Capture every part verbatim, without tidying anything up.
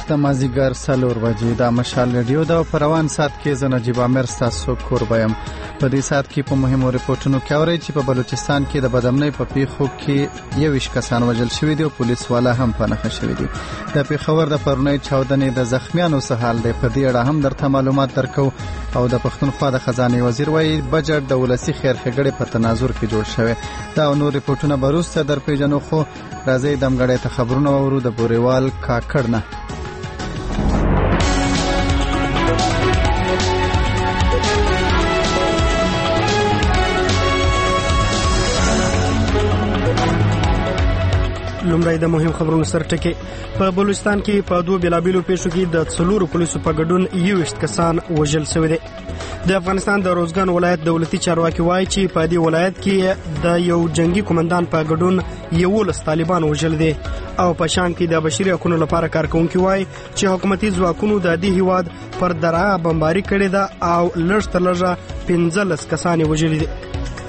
د مازیګر څلور بجې د مشال رادیو د پروان سات کې زه نجیب عامر ستاسو کوربه یم. په دې سات کې په مهمو ریپورتونو کې اورئ چې په بلوچستان کې د بدامنۍ په پیښو کې یوویشت کسان وژل شوي دي او پولیس والا هم په نښه شوي دي. د پېښور د پرونۍ چاودنې د زخمیانو څه حال دی، په دې اړه هم درته معلومات درکو. او د پښتونخوا د خزانې وزیر وایي بجټ د ولسي خیر ښېګړې په تناظر کې جوړ شوی. دا او نور ریپورتونه به وروسته درپېژنو، خو راځئ دمګړی ته خبرونه واورو د بورېوال کاکړ نه. لومړی د مهم خبرونو سرټکي. په بلوچستان کې په دوه بیلابیلو پیښو کې د څلورو پولیسو په ګډون یوویشت کسان وژل شوي دي. د افغانستان د روزګان ولایت دولتي چارواکي وایي چې په دې ولایت کې د یو جنگي قومندان په ګډون یولس طالبان وژل دي. او په شام کې د بشري حقوقو لپاره کارکونکي وایي چې حکومتي ځواکونو د دې هیواد پر درعا بمباري کړې ده او لږ تر لږه پنځلس کسان وژل دي.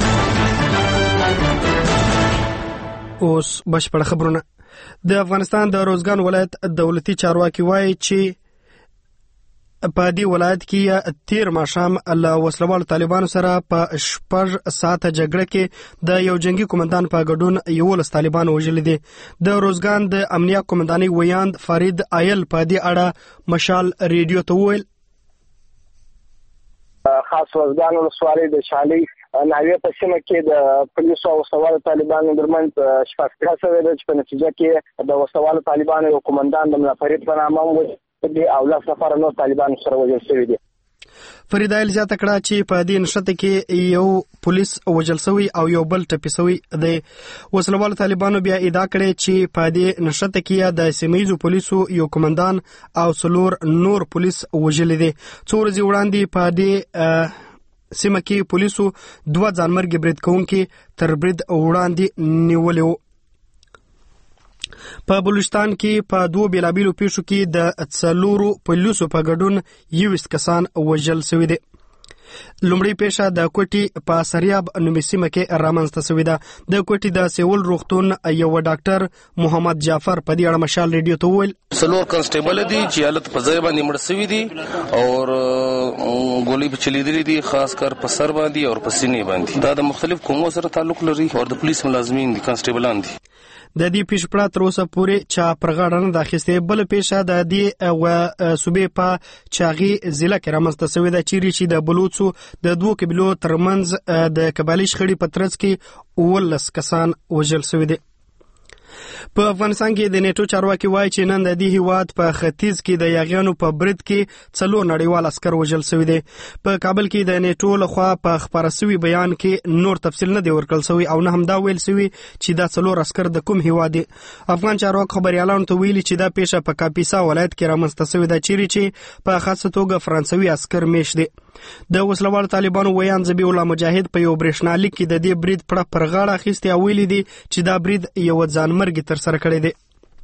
اوس بشپړ خبرونه. د افغانستان د روزګان ولایت دولتي چارواکي وایي چې په دې ولایت کې تیر ماښام له وسلوالو طالبانو سره په شپږ ساعته جګړه کې د یو جنگي قومندان په ګډون یولس طالبان وژل دي. د روزګان د امنیه قومندانۍ ویاند فرید آیل په دې اړه مشال ریډیو ته وویل خاص روزګان ولسوالۍ د شالۍ ناوې په سیمه کې د پولیسو او وسلوالو طالبانو ترمنځ شپږ کړه شوې ده چې په نتیجه کې د وسلوالو طالبانو یو قومندان د ملا فرید په نامه وژل دي او لس نفره نور طالبان سره وژل شوي دي. فرید آیل زیاته کړه چې په دې نښته کې یو پولیس وژل شوی او یو بل ټپي شوی دی. وسلوالو طالبانو بیا ادعا کړې چې په دې نښته کې د سیمه‌ییزو پولیسو یو قومندان او څلور نور پولیس وژل دي. څو ورځې وړاندې په دې سیمه کې پولیسو دوه ځانمرګي برید کوونکي تر برید وړاندې نیولي وو. په بلوچستان کې په دوه بیلابیلو پیښو کې د څلورو پولیسو په ګډون یوویشت کسان وژل شوي دي. لومړی پیښه د کوټي په سریاب نومي سیمه کې رامنځته شوې ده. د کوټي د سیول روغتون یو ډاکټر محمد جعفر په دې اړه مشال ریډیو ته وویل څلور کنسټیبل دي چې حالت په ځای باندې مړ شوي دي او ګولۍ په چلیدلې دي، خاص کر په سر باندې او په سینې باندې. دا د مختلف قومو سره تعلق لري او د پولیس ملازمین دي، کنسټیبلان دي. د دې پیښې په اړه تر اوسه پورې چا پر غاړه نه ده اخیستې. بله پیښه د دې صوبې په چاغي ضلع کې رامنځته شوې ده چیرې چې د بلوڅو د دوو قبیلو ترمنځ د قبایلي شخړې په ترڅ کې اوولس کسان وژل شوي دي. په افغانستان کې د نیټو چارواکي وایي چې نن د دې هیواد په ختیځ کې د یاغیانو په برید کې څلور نړیوال عسکر وژل شوي دي. په کابل کې د نیټو لخوا په خپاره شوي بیان کې نور تفصیل نه دی ورکړل شوی او نه هم دا ویل شوی چې دا څلور عسکر د کوم هیواد دي. افغان چارواکو خبريالانو ته ویلي چې دا پیښه په کاپیسا ولایت کې رامنځته شوې ده چیرې چې په خاصه توګه فرانسوي عسکر میش دي. د وسلوالو طالبانو ویان ذبیح الله مجاهد په یو برېښنالیک کې د دې برید پړه پر غاړه اخیستې او ویلي دي چې دا برید یو ځانمرګي تر سره کړی دی.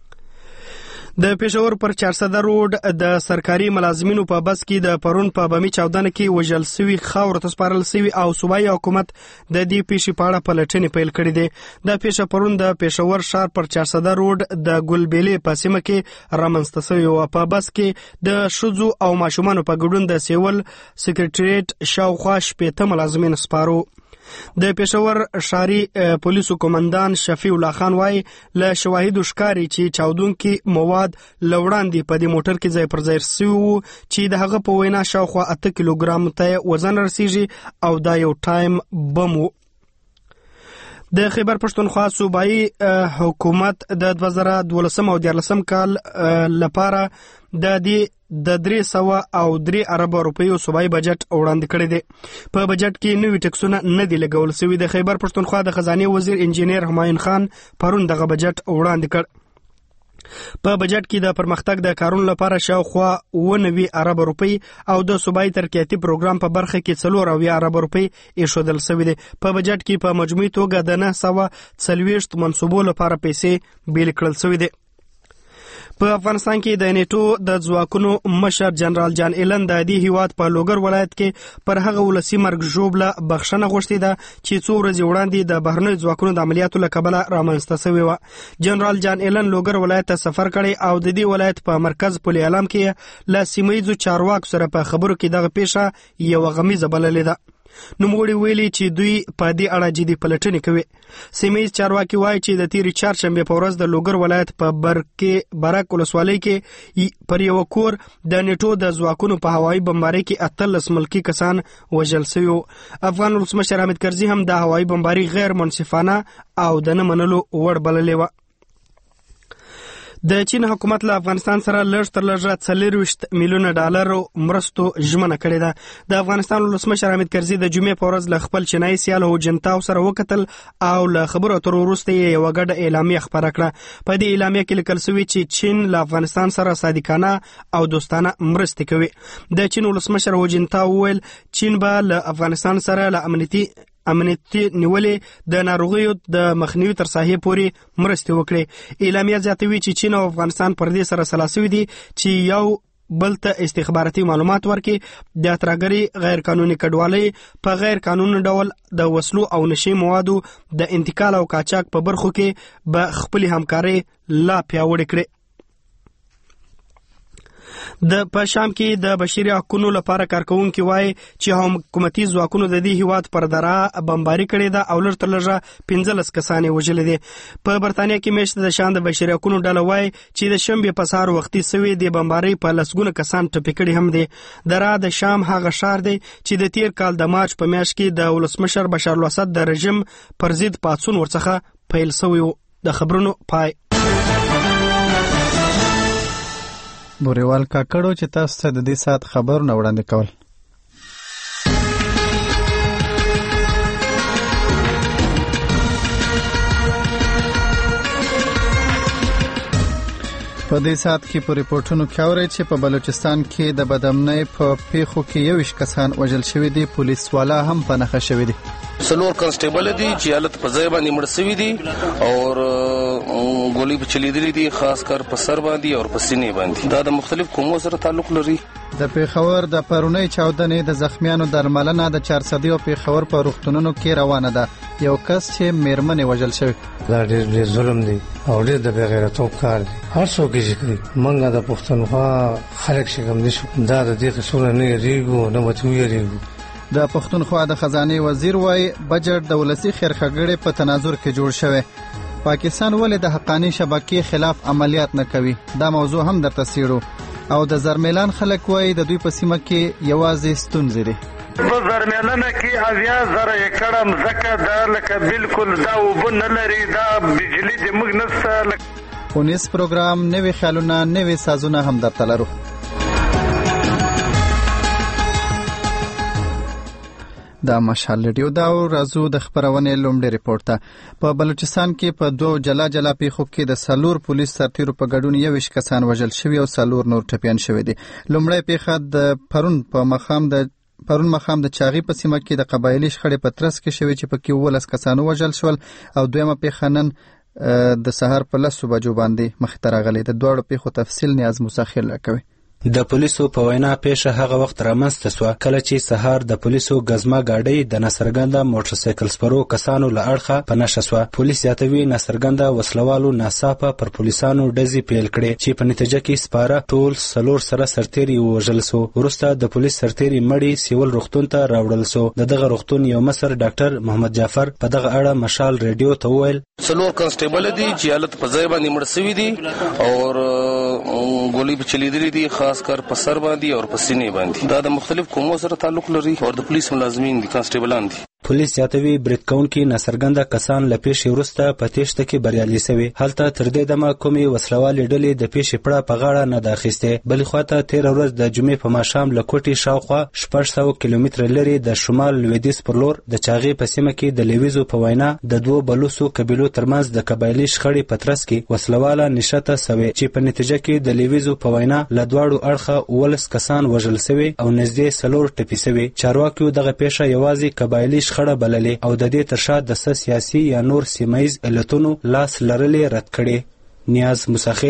د پېښور پر چارسده روډ د سرکاري ملازمینو په بس کې د پرون په بمي چاودنه کې وژل شوي خاورو ته سپارل شوي او صوبایي حکومت د دې پیښې په اړه پلټنې پیل کړې دي. دا پیښه پرون د پېښور ښار پر چارسده روډ د ګلبېلې په سیمه کې رامنځته شوې وه. په بس کې د ښځو او ماشومانو په ګډون د سیول سکرټریټ شاوخوا شپېته ملازمین سپارو. د پېښور ښاري پولیسو قومندان شفیع الله خان وایي له شواهدو ښکاري چې چاودونکي مواد له وړاندې په دې موټر کې ځای پر ځای شوي وو چې د هغه په وینا شاوخوا اته کیلوګرام ته وزن رسیږي او دا یو ټایم بم وو. د خیبر پښتونخوا صوبایي حکومت د دوه زره دولسم او دیارلسم کال لپاره د دې د درې سوه او درې اربه روپیو صوبایي بجټ وړاندې کړی دی. په بجټ کې نوي ټکسونه نه دي لګول شوي. د خیبر پښتونخوا د خزانې وزیر انجینیر همایون خان پرون دغه بجټ وړاندې کړ. په بجټ کې د پرمختګ د کارونو لپاره شاوخوا اوه نوي اربه روپۍ او د صوبایي ترقیاتي پروګرام په برخه کې څلور اویا اربه روپۍ ایښودل شوي دي. په بجټ کې په مجموعي توګه د نه سوه څلوېښت منصوبو لپاره پیسې بیل کړل شوي دي. په افغانستان کې د نیټو د ځواکونو مشر جنرال جان ایلن د دې هیواد په لوګر ولایت کې پر هغه ولسی مرګ ژوبله بخښنه غوښتې ده چې څو ورځې وړاندې د بهرنیو ځواکونو د عملیاتو له کبله رامنځته شوې وه. جنرال جان ایلن لوګر ولایت ته سفر کړی او د دې ولایت په مرکز پل اعلام کې له سیمه ییزو چارواکو سره په خبرو کې دغه پیښه یوه غمیزه بللې ده. نوموړي ویلي چې دوی په دې اړه جدي پلټنې کوي. سیمه ییز چارواکي وایي چې د تیرې چهارشنبې په ورځ د لوګر ولایت په برکې برک ولسوالۍ کې پر یو کور د نیټو د ځواکونو په هوایي بمبارۍ کې اتلس ملکي کسان وژل شوي وو. افغان ولسمشر حامد کرزي هم د هوایي بمبارۍ غیر منصفانه او د نه منلو وړ بللې وه. د چین حکومت له افغانستان سره لږ تر لږه څلورویشت میلیونه ډالر مرستو ژمنه کړې ده. د افغانستان ولسمشر حامد کرزي د جمعې په ورځ له خپل چینایي سیال هو جنتاو سره وکتل او له خبرو اترو وروسته یې یوه ګډه اعلامیه خپره کړه. په دې اعلامیه کې لیکل شوي چې چین له افغانستان سره صادقانه او دوستانه مرستې کوي. د چین ولسمشر هو جنتاو وویل چین به له افغانستان سره له امنیتي امنیتي نیولې د ناروغیو د مخنیوي تر ساحې پورې مرستې وکړي. اعلامیه زیاتوي چې چین او افغانستان پر دې سره سلا شوي دي چې یو بل ته استخباراتي معلومات ورکړي، د اتراګري غیر قانوني کډوالۍ په غیر قانوني ډول د وسلو او نشي موادو د انتقال او قاچاق په برخو کې به خپل همکاري لا پیاوړې کړي. د په شام کې د بشري حقوقو لپاره کارکونکي وایي چې حکومتي ځواکونو د دې هیواد پر دره بمباري کړې ده او لږ تر لږه پنځلس کسان یې وژلي دي. په برتانیا کې میاشت د شان د بشري حقوقو ډله وایي چې د شنبې په سهار وختي سوي د بمباري په لسګونه کسان ټپي کړي هم دي. دره د شام هغه ښار دی چې د تیر کال د مارچ په میاشت کې د ولسمشر بشار الاسد د رژیم پر ضد پاڅون ورڅخه پیل شوی و. د خبرونو پای. بوریوال کاکړو چې تاسو ته د دې سات خبرونه وړاندې کول. په دې سات کې په ریپورتونو کې اورئ چې په بلوچستان کې د بدامنۍ په پیښو کې یوویشت کسان وژل شوي دي. پولیس والا هم په نښه شوي دي. سلور کنسټیبل دي چې حالت په ځای باندې مړ شوي دي او ګولۍ په چلیدلې دي، خاص کر په سر باندې او په سینې باندې. دا د مختلف قومو سره تعلق لري. د پیښور د پرونۍ چاودنې د زخمیانو درملنه د چارسدي او پیښور په روغتونونو کې روانه ده. یو کس چې میرمنې وژل شوی. دا ډېر ظلم دی او ډېر د بې غیرتوب کار دی. هر څوک یې کوي. موږ د پښتونخوا خلک چې کوم دي دا د دې قصور نه یریږو نه به ویریږو. د پښتونخوا د خزانه وزیر وای بجټ د ولسی خیرخګړې په تناظر کې جوړ شوی. پاکستان ولې د حقانی شبکې خلاف عملیات نه کوي؟ دا موضوع هم درته سیړو. او د زرمیلان خلک وای د دوی په سیمه کې یوازې ستونزې دي. په زرمیلانه کې اویا زره ایکړه مځکه ده، لکه بالکل دا اوبه نه لري، دا بجلی د موږ نشته. پونیس پروګرام نوې خیالونه نوې سازونه هم درته لرو. دا مشال ریډیو دا راځو د خبرونې لومړی ریپورت ته. په بلوچستان کې په دوه جلا جلا پیښو کې د سالور پولیس سرتیرو په ګډون یوویشت کسان وژل شوي او سالور نور ټپیان شوي دي. لومړی پیښه د پرون په مخام د پرون مخام د چاغي په سیمه کې د قبایلی شخړې په ترڅ کې شوی چې پکې ولس کسان وژل شول او دویمه پیښه نن د سهار په لسو بجو باندې مخ ته راغلې. د دوړو پیښو تفصیل نیاز مساخیل راکوي. د پولیسو په وینا پیښه هغه وخت رامنځته شوه کله چې سهار د پولیسو غزما گاډۍ د ناڅرګنده موټر سایکل سپرو کسانو له اړخه په نښه شوه. پولیس زیاتوي ناڅرګنده وسلوالو ناڅاپه پر پولیسانو ډزې پیل کړې چې په نتیجه کې سپاره ټول څلور سره سرتیري ووژل سو. وروسته د پولیس سرتیري مړي سیول روغتون ته راوړل سو. د دغه روغتون یو مشر ډاکټر محمد جعفر په دغه اړه مشال ریډیو ته وویل څلور کنسټیبل دي چې حالت په ځای باندې مړ شوي دي او ګولۍ په چلیدلې دي، خاص کر په سر باندې او په سینې باندې. دا د مختلف قومو سره تعلق لري او د پولیس ملازمین دي، کانسټیبلان دي. پولیس زیاتوي برید کوونکي ناڅرګنده کسان له پیښې وروسته په تېښته کې بریالي سوي. هلته تر دې دمه کومې وسلوالې ډلې د پیښې پړه په غاړه نه ده اخیستې. بلې خواته تېره ورځ د جمعې په ماښام له کوټې شاوخوا شپږ سوه کیلومتره لرې د شمال لویدیځ پر لور د چاغې په سیمه کې د لیویزو په وینا د دوو بلوڅو قبیلو ترمنځ د قبایلي شخړې په ترڅ کې وسلواله نښته سوې چې په نتیجه کې د لیویزو په وینا له دواړو اړخه اوولس کسان وژل سوي او نږدې څلور ټپي سوي. چارواکیو دغه پیښه یوازې قبایلي شخړه بللې او د دې تر شا د سیاسي یا نور سیمه ییز علتونو لاس لرلې رد کړي. نیاز مساخیل،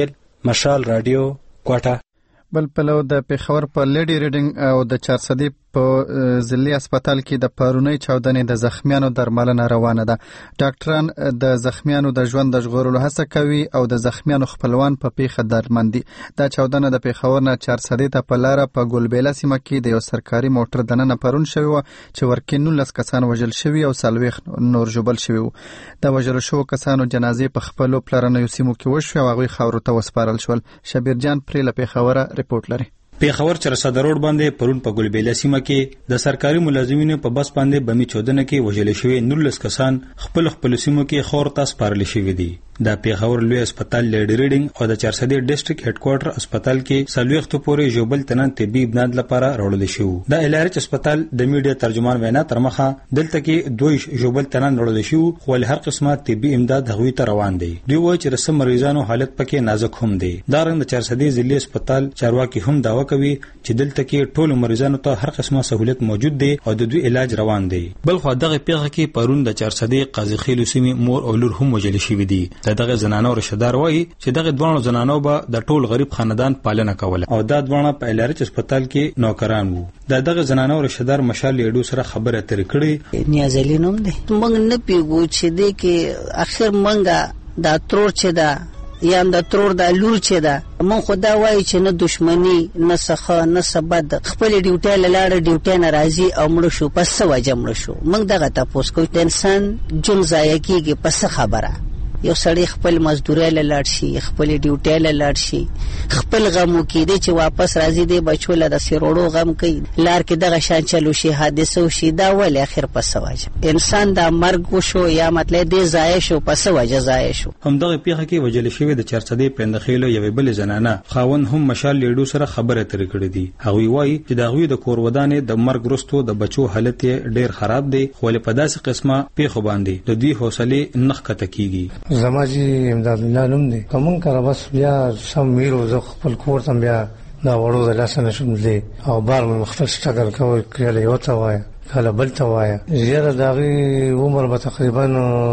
مشال رادیو کوټه. بل پلو د پیښور په لیډي ریډینګ او د چارسدي په ضلعي هسپتال کې د پرونی چاودنې د زخمیانو درملنه روانه ده. ډاکټران د زخمیانو د ژوند د ژغورلو هڅه کوي او د زخمیانو خپلوان په پیښه درمند دي. دا چاودنه د پیښور نه چارسدي ته په لاره په ګلبېله سیمه کې د یو سرکاري موټر دننه پرون شوی و چې ورکې نولس کسان وژل شوي او څلوېښت نور ژوبل شوي وو. د وژلو شوو کسانو جنازې په خپلو پلرنیو سیمو کې وشوې او هغوی خاورو ته وسپارل شول. شبیر جان پرې له پیښوره ریپورټ لري. پیښور چرسده روډ باندې پرون په ګلبېله سیمه کې د سرکاري ملازمینو په بس باندې بمي چودنه کې وژل شوي نولس کسان خپل خپل سیمو کې خور ته سپارل شوي دي. د پیښور لوی هسپتال لیډي ریډینګ او د چارسدي ډیسټریکټ هډ کوارټر هسپتال کې څلوېښت پورې ژوبل تنن طبي امداد لپاره راوړل شو. د الارچ هسپتال د میډیا ترجمان وینا تر مخه دلته کې دوی ژوبل تنن راوړل شو خو له هر قسمه طبي امداد هغوی ته روان دي. دوی وایي چې رسم مریضانو حالت پکې نازک هم دي. دا رنګ د چارسدي ضلعي هسپتال چارواکي هم داوا کوي چې دلته کې ټول مریضانو ته هر قسمه سہولت موجود دي او د دوی علاج روان دي. بل خو دغه پیښه کې پرون د چارسدي قاضي خیلو سیمې مور او لور هم وژل شوي دي. دغه زنانو رشدار وایي چې دغه دوه زنانو به د ټول غریب خاندان پالنه کوله او دا دوه په الارچ هسپتال کې نوکران وو. د دغه زنانو رشدار مشال لیډو سره خبره ترې کړې. نیازلینوم دي موږ نه پیګو چې دې کې اخر منګه دا ترور چې دا یا د ترور د لور چې دا مون خدا وایي چې نه دشمنی نه سخه نه سبد خپل ډیوټي لاله ډیوټي ناراضي او مړ شو پس وجه مړ شو. موږ دغه تاسو کوی انسان جون ځای کېږي پس خبره یو سړی خپل مزدوري لاړ شي خپل ډیوټي لاړ شي خپل غمو کې دي چې واپس راځي دی بچو له د سیروړو غم کوي لار کې دغه شان چلو شي حادثه شي دا ول اخر پس واجه انسان دا مرګ شو یا مطلب دی ضایع شو پس واجه ضایع شو. هم دغه پیښه کې وجل شوی د چارسدي پندخیلو یو بل زنانه خاون هم مشال لیډو سره خبره ترې کړې دي. هغوی وایي چې د هغوی د کور ودانې د مرګ وروسته د بچو حالت ډیر خراب دی خو له په داسې قسمه پیښو باندې د دوی حوصله نخ کته کیږي. زماجی امداد الله نوم دی کوم کار بس بیا سم میرو ز خپل کور تم بیا دا وړو د لاسنه شوم دی او بار مختلف سټاګل کوي کله یو تا وای کله بل تا وای زیاده دغه عمر به تقریبا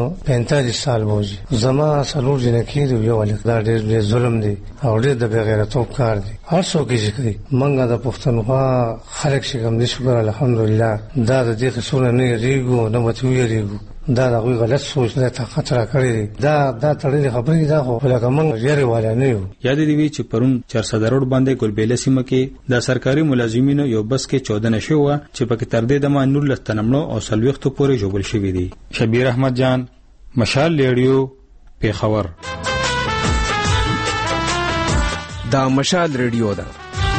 پنځه سال وځي. زما سلور جن کې یو ولې دا ډېر ظلم دی او ډېر د بغیرتوب کار دی. هر څوک یې کوي منګه د پښتونخوا خلک شګم دي شکر الحمدلله دا د دې څونه نه ریګو نه وتوی ریګو دا دغه غلط سوچ نه تا خطر کړی دا دا تړلې خبرې دا خو لکه موږ یې والا نه یو. یاد دی وی چې پرون چارسده روډ باندې ګلبېله سیمه کې د سرکاري ملازمینو یو بس کې چودنه شو چې پکې تر دې د نولس تنمنو او څلوېښت پورې جوړل شوی دی. شبیر احمد جان مشال لیډیو پیښور. دا مشال ریډیو ده.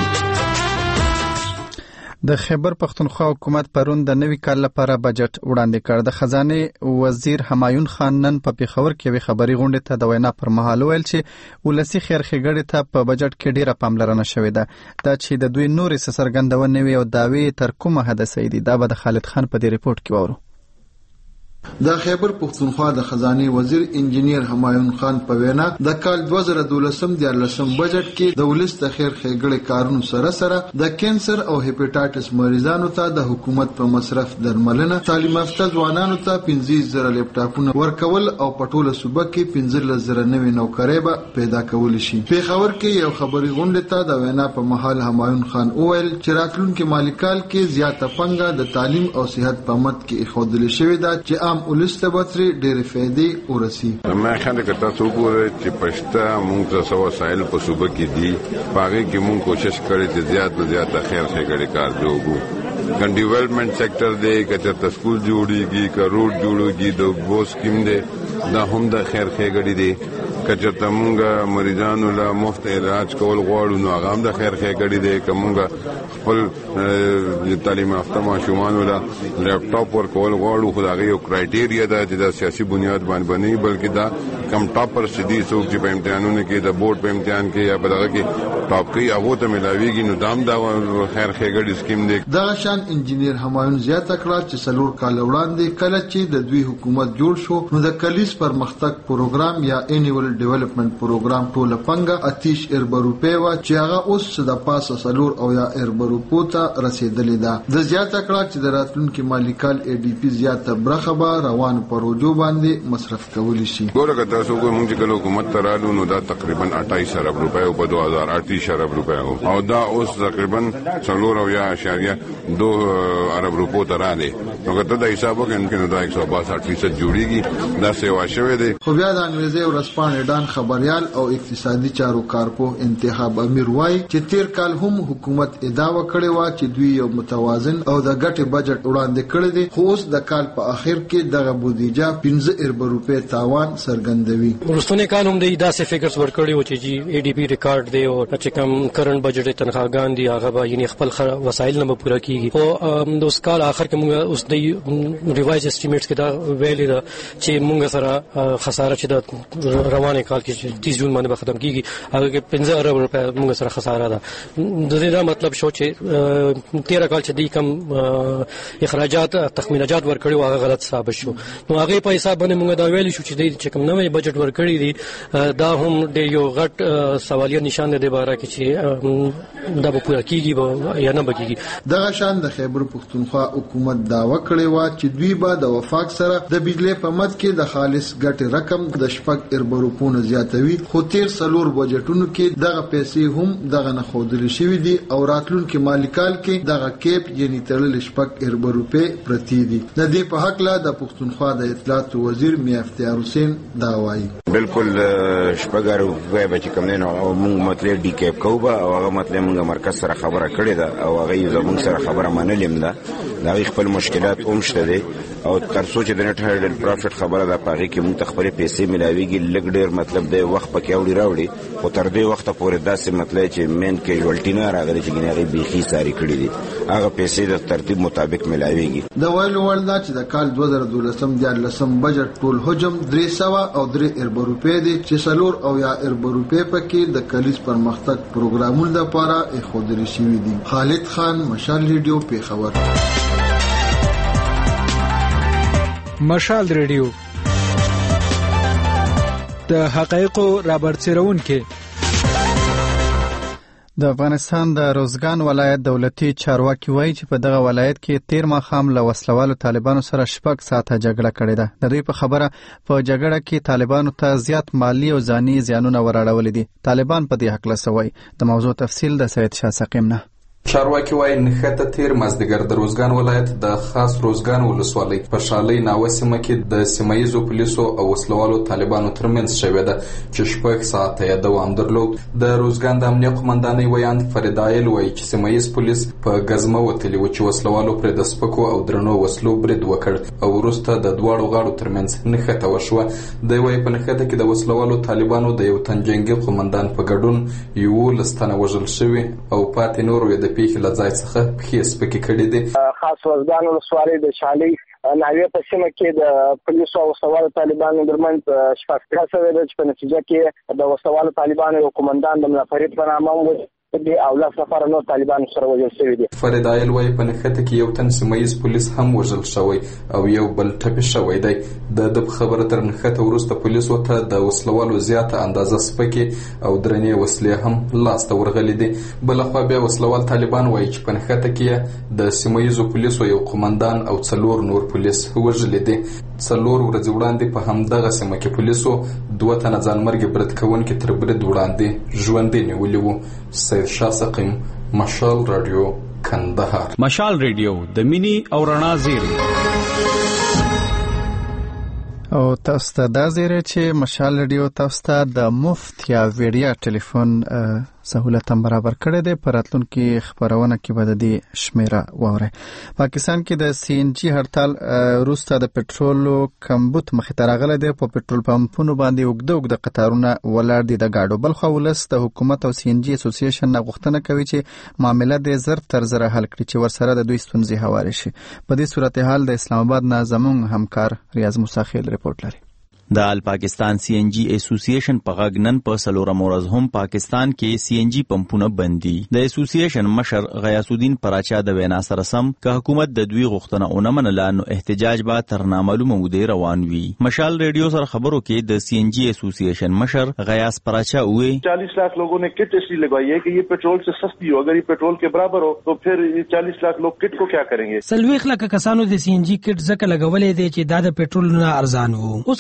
د خیبر پختونخوا حکومت پرون د نوي کال لپاره بجټ وړاندې کړ. د خزانه وزیر همایون خان نن په پیښور کې وی خبري غونډه ته د وینا پر مهال ویل چې ولسی خیر خګړې ته په بجټ کې ډیره پاملرنه شوې ده. دا چې د دوی نورې سرګندونه وی او داوی تر کومه حد سیدي دا به د خالد خان په دې ریپورت کې وورو. د خیبر پختونخوا د خزانه وزیر انجنیر همایون خان په وینا د کال دوه زره دولسم د لسم بجټ کې د ولست خیر خېګړې کارونو سره سره د کینسر او هپاتایټس مریضانو ته د حکومت په مصرف درملنه تعلیم یافته ځوانانو ته پنځه زره لپټاپونه ورکول او پټوله صوبه کې پنځه زره نوې نوکرۍ به پیدا کول شي. پیښور کې یو خبري غونډه ته د وینا په محل همایون خان اویل چې راتلونکي مالی کال کې زیاته پنګه د تعلیم او صحت په مت کې خودل شوې ده چې عام ولست بطري ډېر فائدې ورسي. ما خاله کته څو ګوره چې پښتا مونږ ته سو وسایل په صوبه کې دي پاره کې مونږ کوشش کړې چې زیات نه زیات خیر خېګړې کار جوړو. ګن ډیولپمنٹ سېکټر دی کچته سکول جوړیږي کا روډ جوړیږي د بو سکیم دی دا هم د خیر خېګړې دی کچته مونږه مریضانو لا مفت علاج کول غواړو نو هغه هم د خیر خېګړې دی کومګه خپل تعلیم یافته ماشومان ولا لپټاپ ورکول غواړو خدای یو کرایټیریا ده چې د سیاسي بنیاد باندې بني بلکې دا کم ټاپر سدي څوک چې په امتحانونو کې د بورډ په امتحان کې یا په دغه کې ټاپ کوي هغه ته ملاويږي نو دام دا خیر خېګړې سکیم دی. دا شان انجنیر همایون زیاته کړه چې سلور کال وړاندې کله چې د دوی حکومت جوړ شو نو د کلیس پرمختګ پروګرام یا انیول ډیولپمنٹ پروګرام ټوله پنګه اتیش اربروپې وا چې هغه اوس د پاسه سلور او یا اربروپو ته رسیدلې ده. د زیاته کړه چې د راتلونکي مالی کال ای ډی پی زیاته برخه به روان پروژو باندې مصرف کول شي. ګورګه تاسو کو موږ کله حکومت ترالو نو دا تقریبا اٹھائیس ارب روپے په دو هزار اٹھائیس ارب روپے او دا اوس تقریبا څلور او یا اشاریه دو ارب روپو تراله نو کته دا حساب وکړو نو دا ایک سو باسٹھ فیصد جوړیږي دا سیوا شوه دی. خو بیا د انګریزي ورسپانې ډان خبريال او اقتصادي چارو کارپو انتخاب امیر وای چې تیر کال هم حکومت ادعا کړې و چې دوی یو متوازن او د ګټې بجټ وړاندې کړی دی، خو اوس د کال په اخر کې دغه بودیجه پنځه ارب روپے تاوان څرګندوي. ورستنه کال هم د داسې فګرز ورکړي و چې جی ای ډی پی ریکارډ دی او چې کوم کرنٹ بجټ تنخواګان دي هغه به یعنی خپل وسایل نه پوره کیږي. او د اوس کال اخر کې موږ اوس د ریوایز اسټیمیټس کې دا ویلې ده چې موږ سره خساره چې د روانه کال کې تیس جون باندې ختم کیږي هغه کې پنځه ارب روپے موږ سره خساره ده. د دې دا مطلب شو چې تیرا کال چې د کم اخراجات تخمینات ورکړي او هغه غلط ثابت شو. نو هغه په حساب باندې موږ دا ویل شو چې د چې کوم نوې بجټ ورکړي دي دا هم د یو غټ سوالیه نشان دی باره کې چې دا به پوره کیږي یا نه بکیږي. دغه شان د خیبر پښتونخوا حکومت داوا کړې و چې دوی به د وفاق سره د بجلی په مد کې د خالص ګټې رقم د شپږ ارب روپو نه زیاتوي، خو تیر څلور بجټونو کې دغه پیسې هم دغه نه ښودل شوي دي او راتلونکي مالي کال کې دغه کیپ یعنی تړل شپږ ارب روپے پرتی دي. د دې په حق لا د پښتونخوا د اطلاعات وزیر میا افتیار حسین دا وایي بالکل شپږ روپے به کوم نه او موږ مطلب ډی کیپ کوو او هغه مطلب موږ مرکز سره خبره کړې ده او هغه زموږ سره خبره منلیم ده. دا خپل مشکلات هم شته دي او تر څو چې د نت هایډل پروفټ خبره ده پاره کې موږ تخپل پیسې ملاويږي لګ ډېر مطلب دی وخت پکې وړي راوړي خو تر دې وخت پورې داسې مطلب چې مین کیژوالټی نه راغلي چې ګناري بيخي ساري کړی دي هغه پیسې د ترتیب مطابق ملاويږي. د ویلو ولدا چې د کال دوه زره دولسم د لسم بجټ ټول حجم درې سوه او درې ارب روپے دي چې څلور او یا ارب روپے پکې د کلیس پرمختګ پروګرامونو لپاره اخودري شوی دي. خالد خان، مشال ریډیو، پیښور. مشال ریډیو د حقایقو رابرسېرون کې د افغانستان د روزګان ولایت دولتي چارواکي وایي چې په دغه ولایت کې تیر ماښام له وسلوالو طالبانو سره شپږ ساعته جګړه کړې ده. د دوی په خبره په جګړه کې طالبانو ته زیات مالی او ځاني زیانونه وراړولي دي. طالبان په دې هکله څه وایي؟ د موضوع تفصیل د سید شاه سقیم نه. چارواکي وايي نښته تیر مازدیګر د روزګان ولایت د خاص روزګان ولسوالۍ په شالۍ ناوه سیمه کې د سیمایي پولیسو او وسلوالو طالبانو ترمنځ شوې ده چې شپږ ساعته یې دوام درلود. د روزګان د امنیه قومندانۍ ویاند فرید عایل وايي چې سیمایي پولیس په غزمه وتلي و چې وسلوالو پر د سپکو او درنو وسلو برید وکړ او وروسته د دواړو غاړو ترمنځ نښته وشوه. د وايي په نښته کې د وسلوالو طالبانو د یو تن جنگي قومندان په ګډون یولس تنه وژل شوي او پاتې نور یې د پیښې له ځای څخه پښې سپکې کړې دي. خاص روزګان ولسوالۍ د شالۍ ناوې په سیمه کې د پولیسو او وسلوالو طالبانو ترمنځ شپږ کړه شوې ده چې په نتیجه کې د وسلوالو طالبانو یو قومندان د ملا فرید په نامه و دي او لا سفر نو طالبان سره وژل شوی دي. فرید عایل وايي په نښته کې یو تن سیمایي پولیس هم وژل شوی او یو بل ټپي شوی دی. د د خبره تر نښته وروسته پولیسو ته د وسلوالو زیاته اندازه سپکې او درنې وسلې هم لاسته ورغلې دي. بلخوا بیا وسلوال طالبان وايي چې په نښته کې د سیمایي پولیسو یو قومندان او څلور نور پولیس وژل دي. څلور ورځې وړاندې په همدغه سیمه کې پولیسو دوه تنه ځانمرګي برید کوونکي تر برید وړاندې ژوندي نیولي وو. سید شاه سقیم، مشال رادیو، کندهار. مشال رادیو د مینی او رڼا زیری. او تاسو ته دا زیری چې مشال رادیو تاسو ته د مفت یا ویډیا ټلیفون سہولت هم برابر کړی دی. په راتلونکي خبرونه کې به د دې شمیره واورئ. پاکستان کې د سی ان جی هړتال وروسته د پټرولو کمبود مخې ته راغلی دی. په پټرول پمپونو باندې اوږده اوږده قطارونه ولاړ دي د ګاډو. بلخوا ولس د حکومت او سی ان جی اسوسییشن نه غوښتنه کوي چې معامله د زر تر زره حل کړي چې ورسره د دوی ستونزې هوارې شي. په دې صورتحال د اسلام آباد نه زموږ همکار ریاض موسی خیل رپورټ لري. د ال پاکستان سی ان جی اسوسییشن په غږ نن په څلورم ورځ هم پاکستان کې سی ان جی پمپونه بند دي. د اسوسییشن مشر غیاث الدین پراچا د وینا سره سم که حکومت د دوی غوښتنه ونه منله نو احتجاج به تر نامعلومه مودې روان وي. مشال ریډیو سره خبرو کې د سی ان جی اسوسییشن مشر غیاث پراچا وی چالیس لاکھ لوگوں نے کٹ اس لیے لگوائی ہے کہ یہ پیٹرول سے سستی ہو. اگر یہ پیٹرول کے برابر ہو تو پھر یہ چالیس لاکھ لوگ کٹ کو کیا کریں گے؟ سلويخ لکه کسانو د سی ان جی کټ زکه لګولې دي چې دا د پیټرول نه ارزان وو. اوس که دا د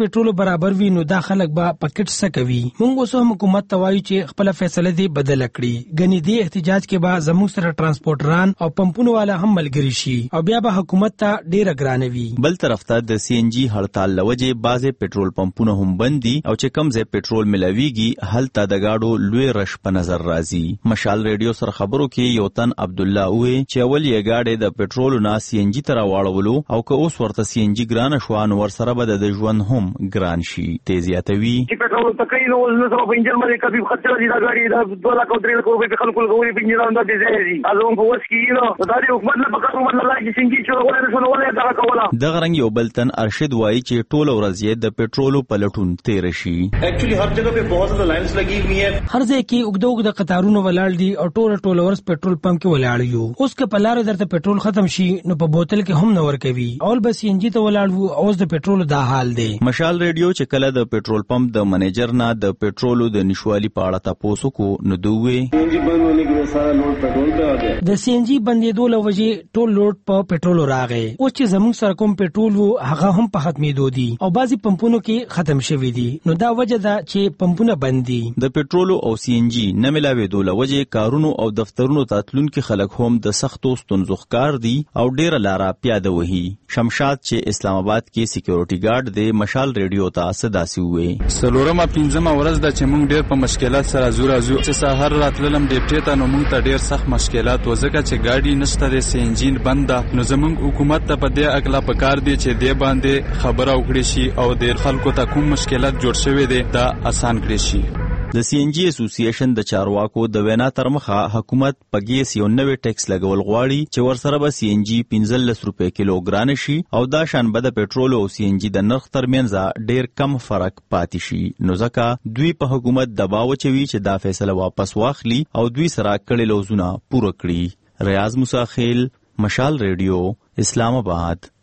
پېټرول برابر وي نو دا خلک به پکټ څه کوي. موږ اوس هم حکومت ته وایو چې خپل فیصله دې بدل کړي. ګنې دې احتجاج کې به زموږ سره ترانسپورټران او پمپونو والا هم ملګري شي او بیا به حکومت ته ډېره ګرانه وي. بل طرف ته د سی ان جی هړتال لوجې بعضې پېټرول پمپونه هم بند دي او چې کم ځای پېټرول ملاویږي هلته د ګاډو لوی رش په نظر راځي. مشال ریډیو سره خبرو کې یو تن عبدالله وې چې اول یې ګاډې د پېټرولو نه سی ان جی ته راواړولو او که اوس ورته سی ان جی ګرانه شوه نو ورسره به د ژوند هم ګران شي. ته زیاتوي چې پېټرول ته کوي نو اوس نو په انجن باندې کبي خرڅ راځي دا ګاډي دا دوه لاک او درې لاک روپۍ په خلکو لګولي په انجن باندې دي ځي ازو په وس کې نو دا د حکومت نه پکړو مطلب چې سی ان جی چې ولې نشو ولې دا کوله. دغه رنګ یو بل تن ارشد وایي چې ټول ورځ یې د پېټرولو په لټون تیر شي. ایکچولی هر جگہ په بہت زیادہ لائنز لگی ہوئی ہیں. هر ځای کې اوږده اوږده قطارونه ولاړ دي او ټول ټول ورځ پېټرول پمپ کې ولاړ یو. اوس که په لار درته پېټرول ختم شي نو په بوتل کې هم نه ورکوي. اول به سی ان جی ته ولاړ وو اوس د پېټرول دا حال دی. مشال ریډیو چې کله د پېټرول پمپ د منیجر نه د پېټرولو د نشوالي په اړه تاسو کو نو دوی سی ان جی بند ہونے کی وجہ سارا لوډ پېټرول ته آ گیا. د سی ان جی بندېدو له وجې ټول لوډ په پېټرول راغی. اوس چې زموږ سره کوم پېټرول وو هغه هم په ختمېدو دي او بعضي پمپونو کې ختم شوي دي. نو دا وجه ده چې پمپونه بند دي. د پېټرولو او سی ان جی نه ملاوېدو له وجې کارونو او دفترونو ته تلونکي خلک هم د سختو ستونزو ښکار دي او ډېره لاره پیاده وهي. شمشاد چې اسلام آباد کې سکیورټي ګارډ دی مشال ریډیو ته څه داسې وویل. څلورمه پنځمه ورځ ده چې موږ ډېر په مشکلات سره زو راځو. چې سهار راتللم ډیپټې ته نو موږ ته ډېر سخت مشکلات و ځکه چې ګاډي نشته دی سی ان جی بند ده. نو زموږ حکومت ته په دې اګلا پکار دی چې دې باندې خبره وکړي شي او د خلکو ته کوم مشکلات جوړ شوي دي دا آسان کړي شي. د سی ان جی اسوسییشن د چارواکو د وینا تر مخه حکومت په ګیس یو نوې ټیکس لګول غواړي چې ورسره به سی ان جی پنځلس روپۍ کیلو ګران شي او دا شان به د پېټرول او سی ان جی د نرخ ترمنځ ډېر کم فرق پاتې شي. نو ځکه دوی په حکومت دباو چوي چې دا فیصله واپس واخلي او دوی سره کړي لوزونه پوره کړي. ریاض موسی خیل مشال ریډیو اسلام آباد.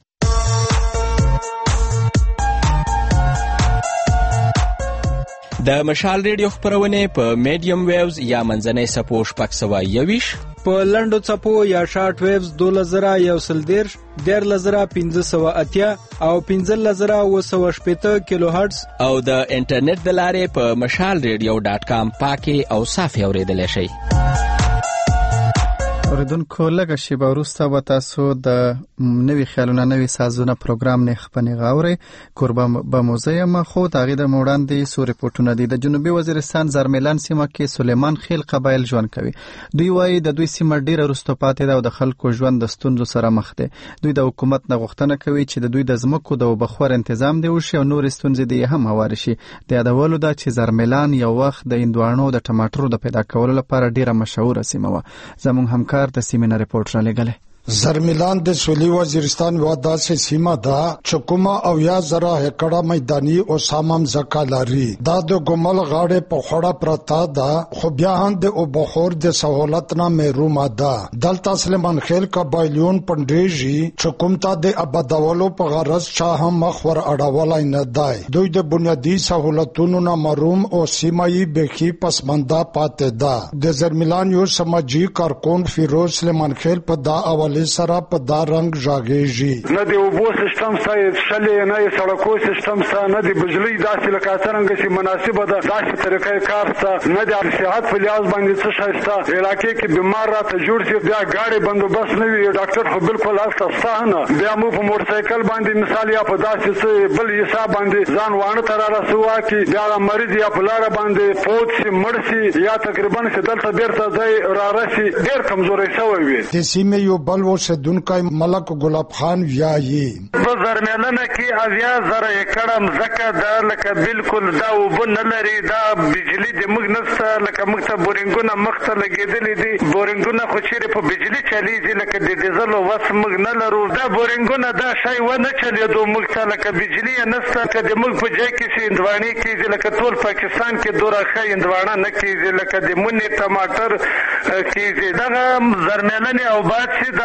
د مشال ریډیو خبرونه په میډیم ویوز یا منځنۍ سپو شپږ سوه یویش په لنډو څپو یا شارټ ویوز دولس زره یو سل دېرش دیارلس زره پنځه سوه اتیا او پنځلس زره اوه سوه شپېته کیلو هرټز او د انټرنیټ د لارې په مشال ریډیو ډاټ کام پاکي او صافي اورېدلی شئ. اوریدونکو لږه شیبه وروسته به تاسو د نوي خیالونه نوي سازونه پروګرام نه خپنې غاوري کوربه به موزیم خو د هغې د وړاندې څو رپورټونه دي. د جنوبي وزیرستان زرمیلان سیمه کې سلیمان خیل قبایل ژوند کوي. دوی وایي د دوی سیمه ډیره وروسته پاتې ده او د خلکو ژوند د ستونزو سره مخ دی. دوی د حکومت نه غوښتنه کوي چې د دوی د ځمکو د اوبخور تنظیم دی وشي او نورې ستونزې دې هم هوارې شي. د یادولو ده چې زرمیلان یو وخت د هندواڼو د ټماټرو د پیدا کولو لپاره ډیره مشهوره سیمه وه. زموږ همکار د سیمې نه رپورټ را لګلی. زرمیلان د سویلي وزیرستان یوه داسې سیمه ده چې کومه اویا زره هکړه میداني او سامم ځمکه لري. دا د ګومل غاړې په خوړه پرته ده خو بیا هم د اوبخور د سهولت نه محرومه ده. دلته سلیمان خیل قبایلیون پنډېږي چې کوم ته د ابادولو په غرض چا هم مخ ور اړولی نه دی. دوی د بنیادي سهولتونو نه محروم او سیمه یې بیخي پسمانده پاتې ده. د زرمیلان یو سماجي کارکون فیروز سلیمان خیل په دا اول سره په دا رنګ ژاږېږي. نه د اوبو سیستم سته شلې نه د سړکو سیستم سته نه د بجلۍ داسې لکه څرنګه چې مناسبه ده داسې طریقې کار سته نه د صحت په لحاظ باندې څه شی سته. علاقې کې بیمار راته جوړ شي بیا ګاډي بندوبست نه وي ډاکټر خو بالکل هلته سته نه. بیا مو په موټرسایکل باندې مثال یا په داسې څه بل حساب باندې ځان واڼه ته را رسوا کړي بیا مریض یا په لاره باندې فوت شي مړ شي یا تقریبا چې دلته بیرته ځای را رسي ډېر کمزوری شوی وي. د سیمې یو بل اوسیدونکی ملک ګلاب خان وایي په زرمیلانه کې اویا زره ایکړه مځکه ده لکه بالکل دا اوبه نه لري دا بجلي د موږ نشته لکه موږ ته بورینګونه مخ ته لګېدلي دي. بورینګونه خو چیرې په بجلي چلیږي لکه د ډیزلو وس موږ نه لرو. دا بورینګونه دا شی ونه چلېدو موږ ته لکه بجلي یې نشته که د موږ په ځای کې چې هندواڼې کېږي لکه ټول پاکستان کې دوره ښه هندواڼه نه کېږي لکه د مونې ټماټر کېږي. دغه زرمیلنې او باد چې دا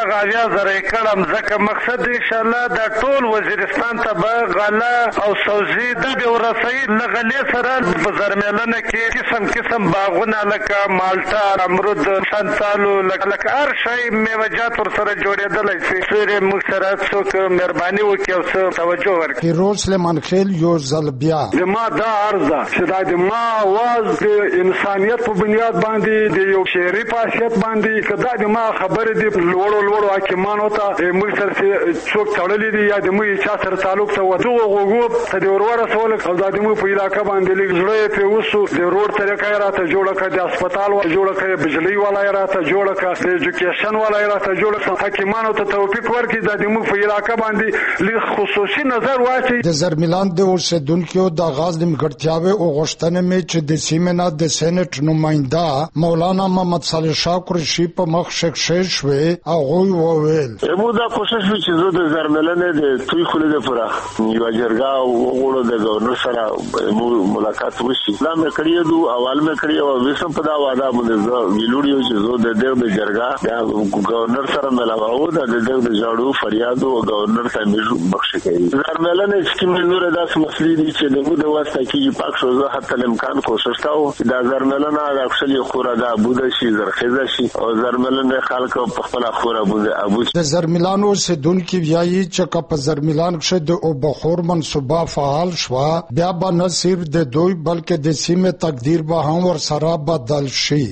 دغه اویا زره ایکړه مځکه مقصد ان شاء الله دا ټول وزیرستان ته به غله او سوزي د به ورسي لغلې سره په زرمېلنه کې قسم قسم باغونه لکه مالټا امرود سنتالو لکه هر شی میوجات ور سره جوړېدلی شي سره موږ سره څوک مهرباني وکړي او څه توجه ورکړي. پیروز سلیمان خیل یو ځل بیا د ما دا عرض ده چې دا د ما आवाज د انسانیت په بنیاد باندې د یو شعري خاصیت باندې کدا د ما خبرې دي لوړو لوړو حکیمانو ته موږ سره څوک تړلې دي یا د موږ چا سره تعلق ته وته وګورو ته د ورور سره او د موږ په علاقې باندې لږ په وسو د روډ طریقې راته جوړه کړه د هسپتال و جوړه کړه بجلی والا راته جوړه کړه د ایجوکیشن والا راته جوړه کړه حکیمانو ته توفیق ورکړي د موږ په علاقې باندې لږ خصوصي نظر واچي. د زرملان د اوسیدونکو د آغاز نیمګړتیاوي او غوښتنې مې چې د سیمنا د سېنات نماینده مولانا محمد صالح شاه قریشي په مخ شکشه شوې او غوي وویل مو دا کوشش وکړ چې زه د زرملان د توي خلې د پره یو جرګه او غوړو د گورنر سره ملاقات وشي دا مې کړی دو اول مې کړی او وسم په دا واده باندې ویلوړیو چې زه د دې د جرګه د گورنر سره ملاقات د دې د جاړو فریاد او گورنر ته مې بخښ کړي. زرملان چې موږ نور داس مسلې دي چې دغه د واسطه کې پاک شو زه حتی امکان کوشش کاوه دا زرملان د اصلي خوره د ابوده شي زرخیزه شي او زرملان د خلک په خپل خوره بوده ابو د زرملان اوسیدونکو وایي چې په زرملان کې د او بخور منصوبه فعال شو بیا به نه صرف د دوی بلکې د سیمه تقدیر به هم ور سره بدل شي.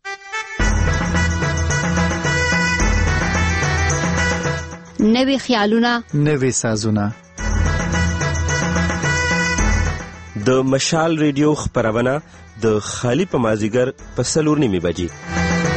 نوی خیالونه نوی سازونه د مشال ریډیو خبرونه د خالی په مازیګر په سلور نیمه بجې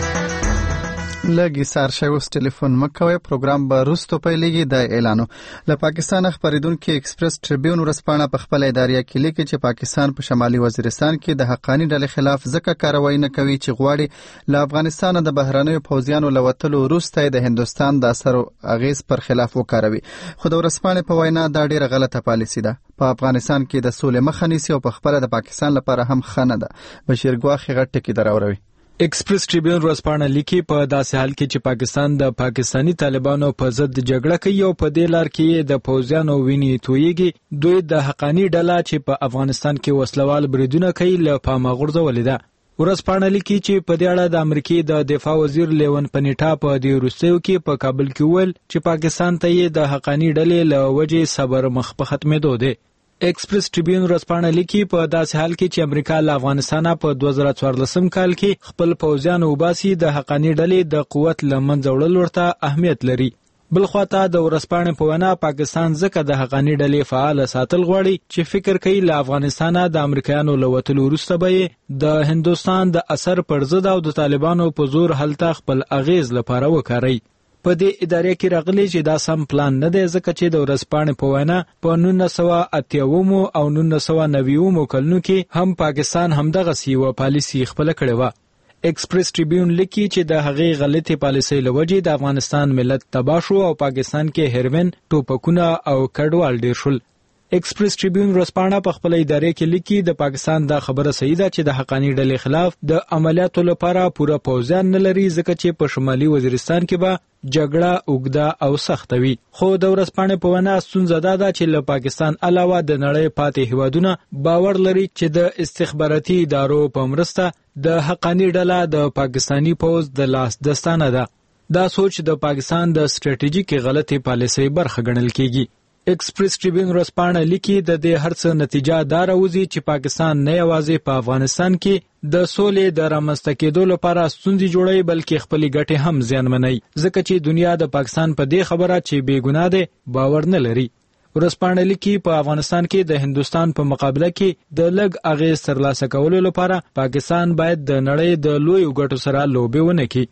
لګي سار شوس ټلیفون مکوي پروګرام به روستو پیلېږي د اعلانو له پاکستان خبرېدونکو ایکسپریس ټریبیون ورسپانه په خپل اداريه کې لیکي چې پاکستان په شمالي وزیرستان کې د حقانی ډلې خلاف ځکه کاروایی نه کوي چې غواړي له افغانستان د بهرنیو پوځیانو لوتلو وروسته د هندستان د اثر اغیز پر خلاف وکاروي. خو د ورسپانه په وینا دا ډیره غلطه پالیسی ده. په افغانستان کې د سولې مخه نیسي او په خپل د پاکستان لپاره هم خنه ده. بشیر ګواخي غټ ټکی دراوروي. ایکسپریس ټریبیون ورسپانه لیکي په داسې حال کې چې پاکستان د پاکستانی طالبانو په ضد جګړه کوي او په دې لار کې د پوځیانو ویني تویږي دوی د حقانی ډله چې په افغانستان کې وسلوال بریدونه کوي له پامه غورځولې ده. ورسپانه لیکي چې په دې اړه د امریکای د دفاع وزیر لیون پنیټا په دې وروستیو کې په کابل کې ویل چې پاکستان ته یې د حقانی ډلې له وجې صبر مخ په ختمېدو دی. ایکسپریس ټریبیون ورسپانه لیکي په داسې حال کې چې امریکا له افغانستان په دوه زره څوارلسم کال کې خپل پوځیان وباسي د حقانی ډلې د قوت لمنځه وړل ورته اهمیت لري. بل خواته د ورسپانه په وینا پاکستان ځکه د حقانی ډلې فعال ساتل غواړي چې فکر کوي له افغانستان د امریکایانو لوتلو وروسته به د هندستان د اثر پر ضد او د طالبانو په زور هلته خپل اغیز لپاره وکړي. په دې ادارې کې راغلي چې دا سم پلان نه دی ځکه چې د ورسپانې په وینا په نولس سوه اتیا او نولس سوه نوي کلونو کې هم پاکستان همدغه سیوه پالیسی خپل کړې و. ایکسپریس ټریبیون لیکي چې د هغې غلطي پالیسۍ له وجې د افغانستان ملت تباه شو او پاکستان کې هیروین ټوپکونه او کډوال ډیر شول. ایکسپریس ټریبیون ورسپانه په خپل ادارې کې لیکي د پاکستان دا خبره صحیح ده چې د حقانی ډلې خلاف د عملیاتو لپاره پوره پوځیان نه لري ځکه چې په شمالي وزیرستان کې به جګړه اوږده او سخته وي. خو د ورسپانه په وینا ستونزه دا ده چې له پاکستان علاوه د نړۍ پاتې هیوادونه باور لري چې د استخباراتي ادارو په مرسته د حقانی ډله د پاکستانی پوځ د لاس دستانه ده. دا سوچ د پاکستان د سټریټیژیک غلطي پالیسۍ برخه ګڼل کیږي. ایکسپریس ټریبیون ورسپانه لیکي د دې هرڅه نتیجه دا راوځي چې پاکستان نه یوازې په افغانستان کې د سولې د رامنځته کېدو لپاره ستونزې جوړوي بلکې خپلې ګټې هم زیانمنوي ځکه چې دنیا د پاکستان په دې خبره چې بې ګناه دی باور نه لري. ورسپانه لیکي په افغانستان کې د هندستان په مقابله کې د لږ اغیز ترلاسه کولو لپاره پاکستان باید د نړۍ د لویو ګټو سره لوبې ونه کړي.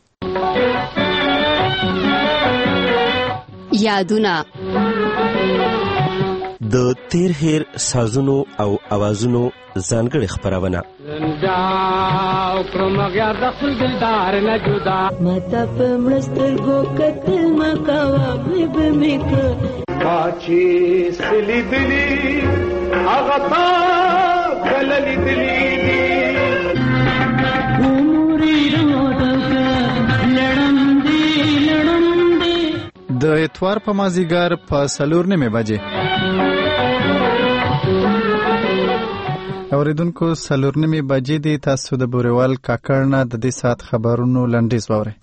یادونه د تیر هیر سازونو او اوازونو ځانګړي خبرونه زنده کړم غیار د خپل دلدار نه جدا مته په مسترګو کتل مکوا بيب میک پاچی سلی دلی هغه تا کللی دلی عمرې نو دغه لړم دی لړم دی د اتوار په مازیګر په څلور نیمې بجې اوریدونکو څلور نیمې بجې دي. تاسو د بوريوال کاکړ نه د دې ساعت خبرونو لنډیز واورئ.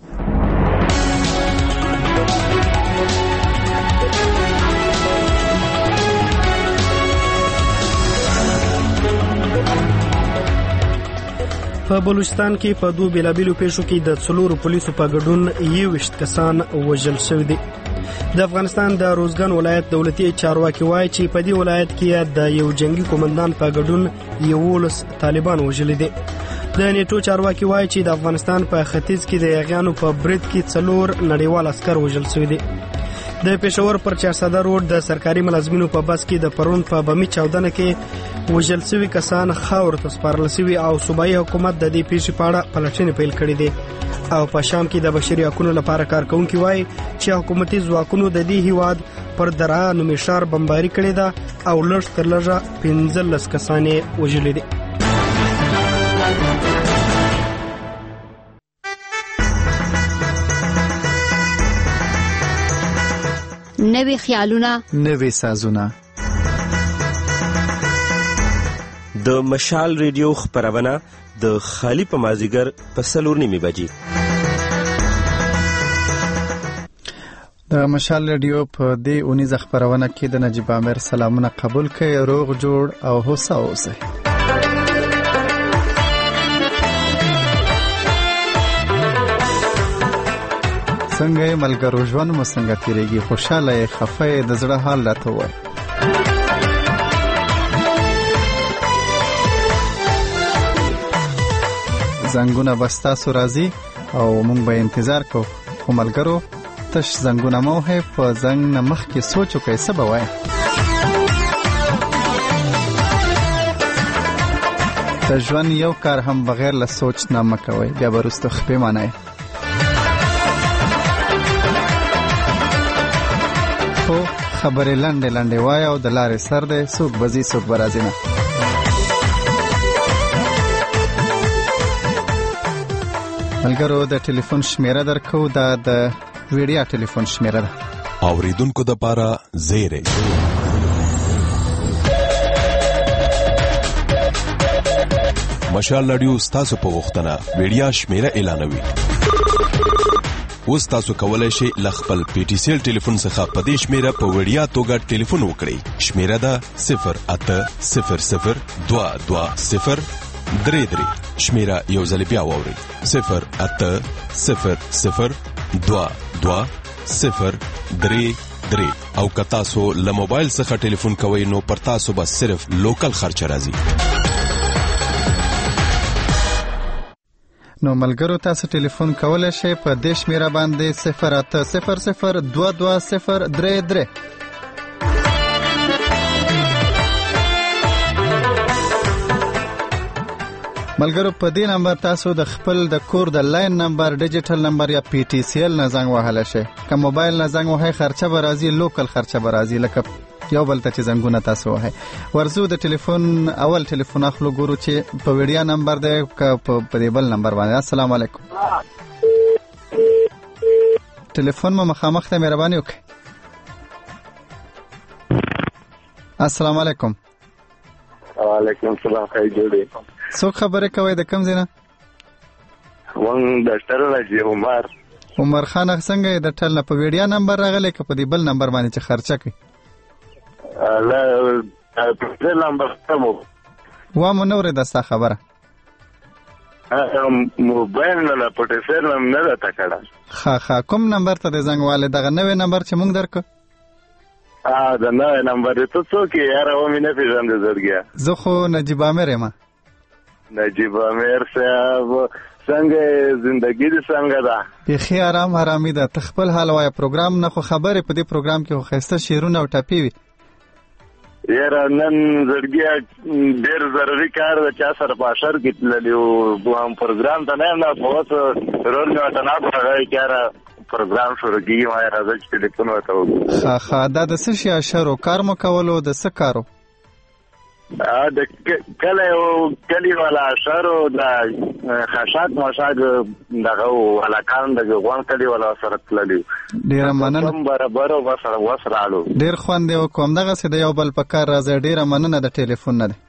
په بلوچستان کې په دوه بیلابیلو پیښو کې د څلورو پولیسو په ګډون یوویشت کسان وژل شوي دي. د افغانستان د روزګان ولایت دولتي چارواکي وایي چې په دې ولایت کې د یو جنگي قومندان په ګډون یوولس طالبان وژل دي. د نیټو چارواکي وایي چې د افغانستان په ختیځ کې د یاغیانو په برید کې څلور نړیوال عسكر وژل شوي دي. د پېښور پر چارساده روډ د سرکاري ملازمینو په بس کې د پرون په بمي چاودنه کې وژل شوي کسان خاور ته سپارل شوي او صوبایي حکومت د دې پیښې په اړه پلټنې پیل کړې دي. او په شام کې د بشري حقوقو لپاره کارکونکي وایي چې حکومتي ځواکونو د دې هیواد پر درعا نومشار بمباري کړې ده او لږ تر لږه پنځلس کسان یې وژلي دي. نوې خیالونه، نوې سازونه. د مشال ریډیو خبرونه د خالی په مازیګر په څلور نیمې بجې. د مشال ریډیو په دې اونیزه خبرونه کې د نجیب عامر سلامونه قبول کړئ. روغ جوړ او هوسا اوسئ. څنګه ملګرو ژوند مو څنګه تیریږي؟ خوشاله یې، خفه یې؟ د زړه حال راته ووایئ. زنګونه به ستاسو راځي او موږ به انتظار کوو. خو ملګرو تش زنګونه مه وهئ، په زنګ نه مخکې سوچ وکئ څه به وایئ. د ژوند یو کار هم بغیر له سوچ نه مه کوئ، بیا به وروسته خپې مانئ. خو خبرې لنډې لنډې وایه او د لارې سر دی، څوک به ځي څوک به راځي نه. ملګرو د ټلیفون شمیره درکو، دا د ویډیا ټلیفون شمیره ده. اوریدونکو د پاره زیری مشال رادیو ستاسو په غوښتنه ویډیا شمیره اعلانوي. اوس تاسو کولای شئ لخپل پی ټی سیل ټلیفون څخه په دې شمیره په وړیا توګه ټلیفون وکړئ. شمیره ده صفر اته صفر صفر دوه دوه صفر درې درې. شمیره یو ځل بیا واورئ: صفر اته صفر صفر دوه دوه صفر درې درې. او که تاسو له موبایل څخه ټلیفون کوئ نو پر تاسو به صرف لوکل خرچ راځي. نو ملګرو تاسو ټلیفون کولای شئ په دې شمیره باندې صفر اته صفر صفر دوه دوه صفر درې درې. ملګرو په دې نمبر تاسو د خپل د کور د لاین نمبر، ډیجیټل نمبر یا پی ټی سی ایل نه زنګ وهلی شئ. که موبایل نه زنګ وهئ خرچه به راځي، لوکل خرچه به راځي، لکه یو بل ته چې زنګونه تاسو وهئ. ورځو د ټلیفون اول ټلیفون اخلو، ګورو چې په ویډیا نمبر دی که په دې بل نمبر باندې. السلام علیکم. ټلیفون مو مخامخ ته مهرباني وکړئ. السلام علیکم. وعلیکم السلام. خیر جوړې. څوک خبرې کوي د کوم ځای نه؟ وان ډاکټر راځي عمر. عمر خان څنګه د ټل نه په ویډیا نمبر راغلی که په دې بل نمبر باندې چې خرچه کوي؟ لا په نمبر سمو وا مو نور د ستا خبره موبایل نه پټه سر نه ده تکړه. ها ها کوم نمبر ته د زنګ والے دغه نوې نمبر چې موږ درکو؟ ا دا نوې نمبر ته څوک یې را و مینه پیژاند زړګیا. زه خو نجیب عامر یم. نجیب عامر صاحب څنګه زندگی دې څنګه ده؟ بخي آرام آرامي ده. تخپل حال وای پروګرام نه خو خبره په دې پروګرام کې خو خسته شیرونه او ټاپی وي. یاره نن زړګیا ډېر ضروري کار د چا سره په اشر کې تللیو بو هم پروګرام ته نه نه بہت رول نه تنا راغی کاره پروګرام شروع کیږي ما راځي چې ټلیفون وته. ها ها دا د څه شي اشر او کار مو کولو د څه کارو؟ د کله یو کلی والا اشارو د خشاک مشاک دغه ولاکان د غوان کلی والا سره تللی ډیر مننه برابر او سره وسرالو ډیر خوند یو کوم دغه سه د یو بل پکار راځي ډیر مننه د ټلیفون نه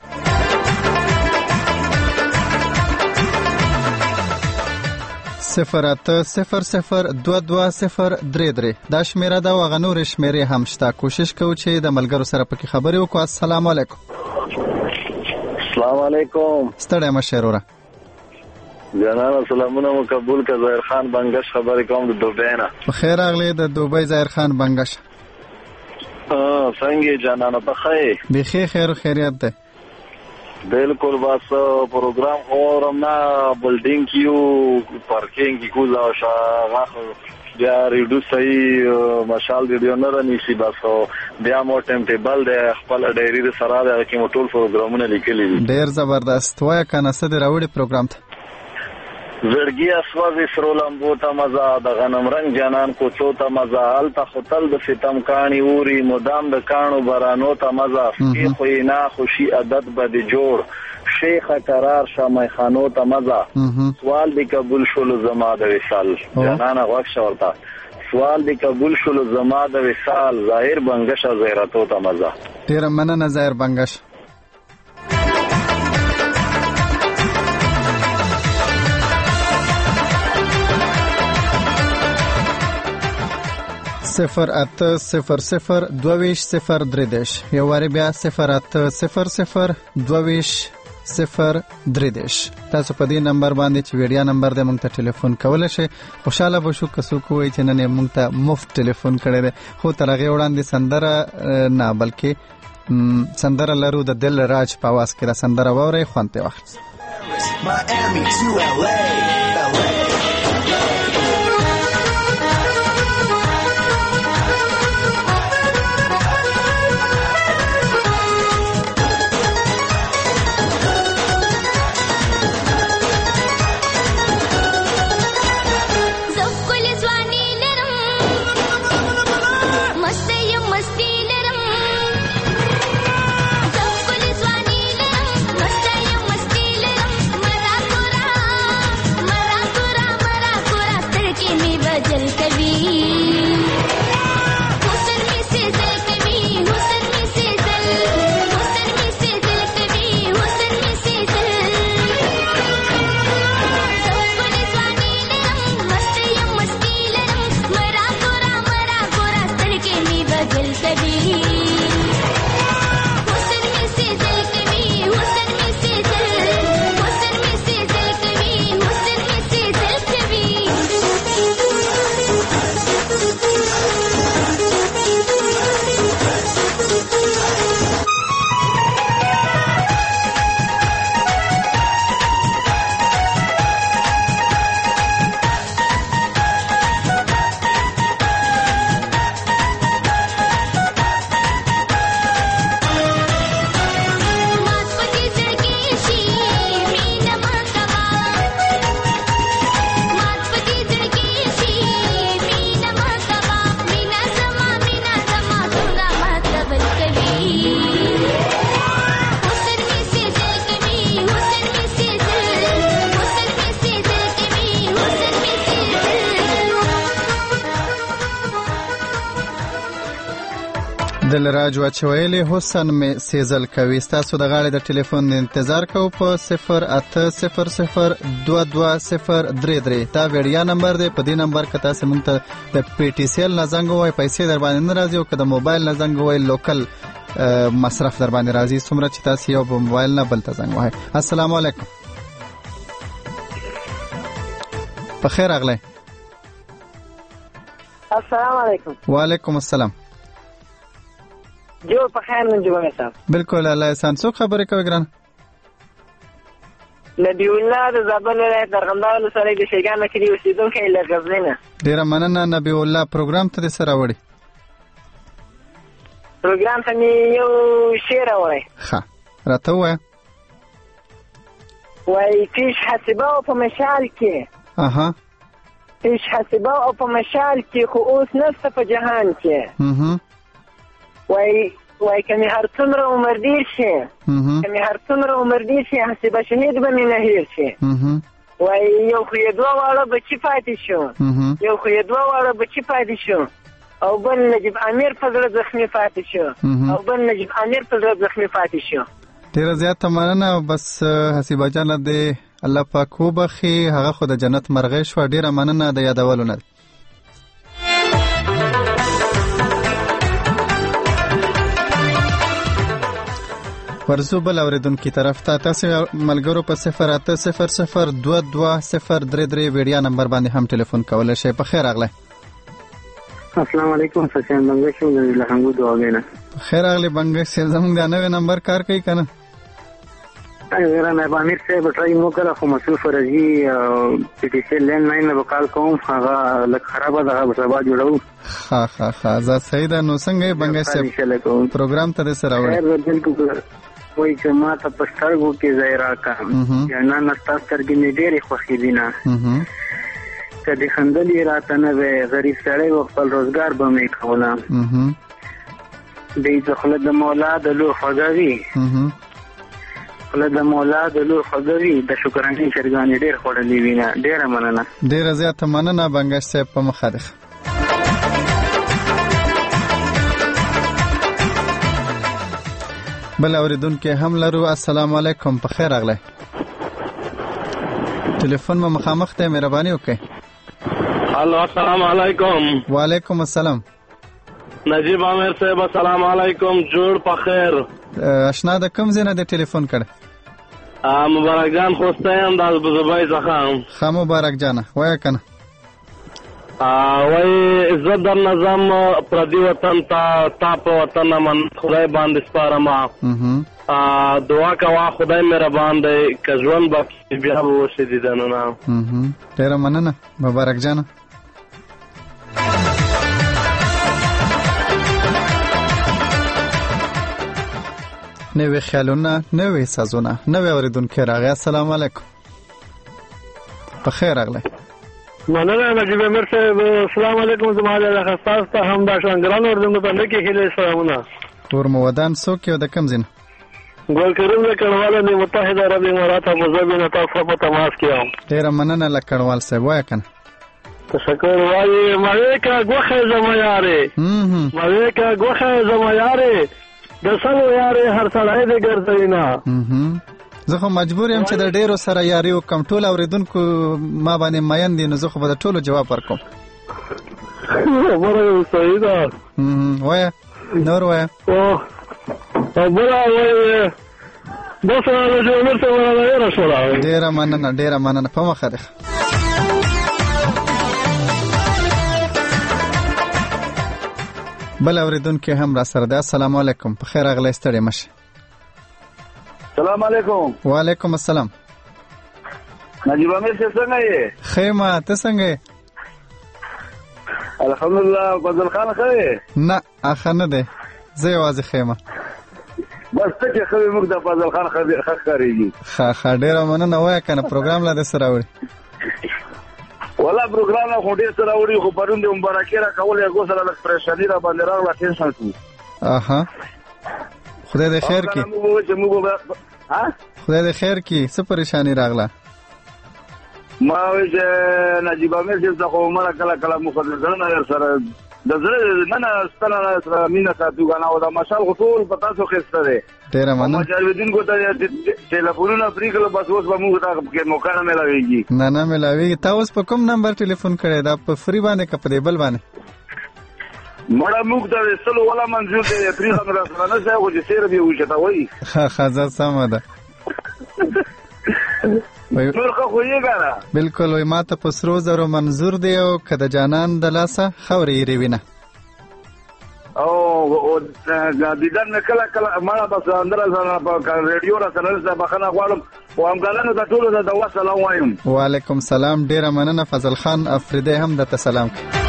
صفر اته صفر صفر دو دو صفر درې درې دا شمیره دا وغه نور شمیره هم شته کوشش کوو چې د ملګرو سره پکې خبرې وکړو. السلام علیکم. السلام علیکم. ستړی مشه وروره. جناب سلامونه مقبول کا ظاهر خان بنگش خبرې کوم د دوبۍ نه. بخیر راغلی د دوبۍ ظاهر خان بنگش. اه څنګه جانانه په خیر؟ بخیر خیر خیریت ده. بالکل بس پروگرام اورم نه بلډینګ کیو پارکینګ کی کوزا شاغه بیا ریډو صحیح مشال ویډیو نه رانیسی بس بیا مو ټیم ټیبل د خپل ډایری د سره د کې موټول پروګرامونه لیکلي دي. ډیر زبردست وای کنه ست د راوړي پروګرام ته زړګي اسوازي سرولم بوته مزه د غنم رنگ جانان کو چوتا مزه حال ته خپل د ستم کانی اوري مدام د کانو برانو ته مزه کی خو نه خوشي عادت بد جوړ شیخ قرار شمای خانو ته مزه سوال دی قبول شول زما د وصال جانان غوښ ورته سوال دی قبول شول زما د وصال ظاهر بنگش زیراتو ته مزه. ډیر مننه ظاهر بنگش. صفر اته صفر صفر دویش صفر دریدش یو واری بیا صفر اته صفر صفر دویش صفر دریدش. تاسو په دې نمبر باندې چې ویډیا نمبر دې مونږ ته ټلیفون کولای شئ. خوشاله بشو کسو کوی چې نن مونږ ته مفت ټلیفون کړی دی خو ترغه وړاندې سندره نه بلکې سندره لرو د دل راج په आवाज کې را سندره ووري خوانته وخت Miami to L A L A دل راج واچویلی حسن می سیزل کوي. تاسو د غاړې د ټلیفون انتظار کوو په صفر اته صفر صفر دو دو صفر درې درې. دا ویډیا نمبر دی. په دې نمبر کې تاسو مونږ ته د پی ټی سی ال نه زنګ وای پیسې در باندې نه راځي او که د موبایل نه زنګ وای لوکل مصرف در باندې راځي څومره چې تاسو یو په موبایل نه بل ته زنګ وای. السلام علیکم. په خیر اغله. السلام علیکم. وعلیکم السلام. جو په خیر من جوړه صاحب. بالکل الله احسان. څو خبرې کوي ګران؟ نبی الله د زابل ولایت درغمدار ولسوالۍ د شیګان کلی اوسیدونکی له غزنینه. ډیره مننه نبی الله. پروګرام ته سره وړي. پروګرام ته مې یو شعر وړي. ښه راته وایه. وای پیش حسبه او په مشال کې. اها. پیش حسبه او په مشال کې خو اوس نشته په جهان کې. اها. وای وای کمی هر څومره عمر ډیر شي کمی هر څومره عمر ډیر شي حسیبه شهید به مې نه هیر شي وای یو خو یې دوه واړه بچي پاتې شو یو خو یې دوه واړه بچي پاتې شو او بل نجیب امیر په زړه زخمي پاتې شو او بل نجیب امیر په زړه زخمي پاتې شو. ډیره زیاته مننه. بس حسیبه جانه دې الله پاک وبخي، هغه خو د جنت مرغۍ شوه. ډیره مننه د یادولو نه. ورزو بل اوریدونکو طرف ته تاسو ملګرو په صفر اته صفر صفر دوه دوه صفر درې درې ویډیا نمبر باندې هم ټلیفون کولای شئ. په خیر اغله. السلام علیکم سچن بنگش له لهنګو دواګینه. خیر اغله بنگش زموږ د نوې نمبر کار کوي کنه؟ غیر نه امیر صاحب ټرای مو کړه خو مصروف راځي پی ټی سی لین نه به کال کوم هغه لک خرابه ده به سبا جوړو. ها ها ها زه سیدا نو څنګه بنگش صاحب پروګرام ته سره وړي؟ خیر بالکل وای چې ما ته پښتارګو کې ځای راکا جنا نستا سترګې نه ډېرې خوښې دي نه کدي خندلې راته نه وي غریب سړی و خپل روزګار به مې کوله دې ځخله د مولا د لور خوږوي خله د مولا د لور خوږوي د شکرانې چرګانې ډېر خوړلې وي نه. ډېره مننه. ډېره زیاته مننه بنگش صاحب په مخالف. بل اوریدونکو هم لرو. السلام علیکم. په خیر اغله. ټلیفون ما مخامخ ته مهرباني وکړئ. الو السلام علیکم. وعلیکم السلام. نجیب عامر صاحب السلام علیکم. جوړ په خیر. اشنا د کوم ځای نه د ټلیفون کړ؟ مبارک جان خوستایم د ابوظبي څخه. خا مبارک جان وای کنه. وای عزت در نظام پردی وطن تا تا په وطن من خدای باندې سپارما. دعا کوا خدای مهربان دی کژون با بیا به شدیدانه نه. ډیر مننه مبارک جان. نوې خیالونه نوې سازونه نوې اوریدونکو راغی. السلام علیکم. په خیر اغله. مننه نجیب امیر صاحب. السلام علیکم. زماده د خاص ته هم دا شنګران اردن په لکه هله سلامونه. ور مودان څوک یو د کم زین؟ ګل کریم له کډوال نه متحده عرب امارات ابو ظبي نه تاسو په تماس کې یم. ډیر مننه له کډوال صاحب وای کنه. تشکر وای مالکا غوخه زما یاره مالکا غوخه زما یاره د سلو یاره هر سړی دې ګرځینا. زه خو مجبور یم چې د ډیرو سره یاري وکم. ټول اوریدونکو ما باندې ماین دي نو زه خو به د ټولو جواب ورکوم. وره صحیح ده. وای نور وای او بلا وای بس راځو مرته ولا رسول الله. ډیر مننه ډیر مننه په مخه ده. بل اوریدونکو هم را سره ده. السلام علیکم. په خیر اغله ستړي مشه. السلام علیکم. وعلیکم السلام. نجیب امیر څنګه یې؟ خیمه ته څنګه یې؟ الحمدلله. فضل خان خې؟ نه اخ نه ده. زه یوازې خیمه. بس ته چې خو موږ د فضل خان خخ کاریږي. خا خا ډیر مننه وای کنه پروګرام لا د سره وړي. ولا پروګرام خو ډیر سره وړي خو پرون د مبارکي را کولې غو سره د پریشانی را باندې راغله ټینشن شو. اها خدای دې خیر کړي. ها خدای دې خیر کړي. څه پریشانی راغله؟ ما وی چې نجیب امیر چې خو مړه کله کله مخدر نه سره د زړه نه نه ستنه سره مینا ساتو غنا او د مشال غټول په تاسو خسته ده. ډیر مننه. مجاهدین کو ته ټلیفونونه فری کله بس اوس به موږ ته کې موقع نه ملاويږي. نه نه ملاويږي. تاسو په کوم نمبر ټلیفون کړی دا په فری باندې کپدې بل باندې؟ مړه موږ ته سلو ولا منظور دی فری څنګه سره نه ځای خو چې سیر به وشته وای. ها خزر سم ده. نور خو یې ګره بالکل وای ماته په سرو زرو منظور دی او کده جانان د لاسه خوري ریوینه او دیدن کله کله مړه بس اندر سره په ریډیو را سره زه بخنه غواړم او همګالانو د ټولو د دوا سلام وایم. وعلیکم سلام. ډیره مننه فضل خان افریدی هم د سلام.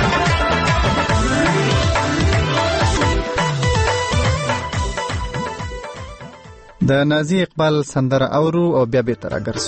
د نازي اقبال سندره اورو او بیا به تر اگرسو.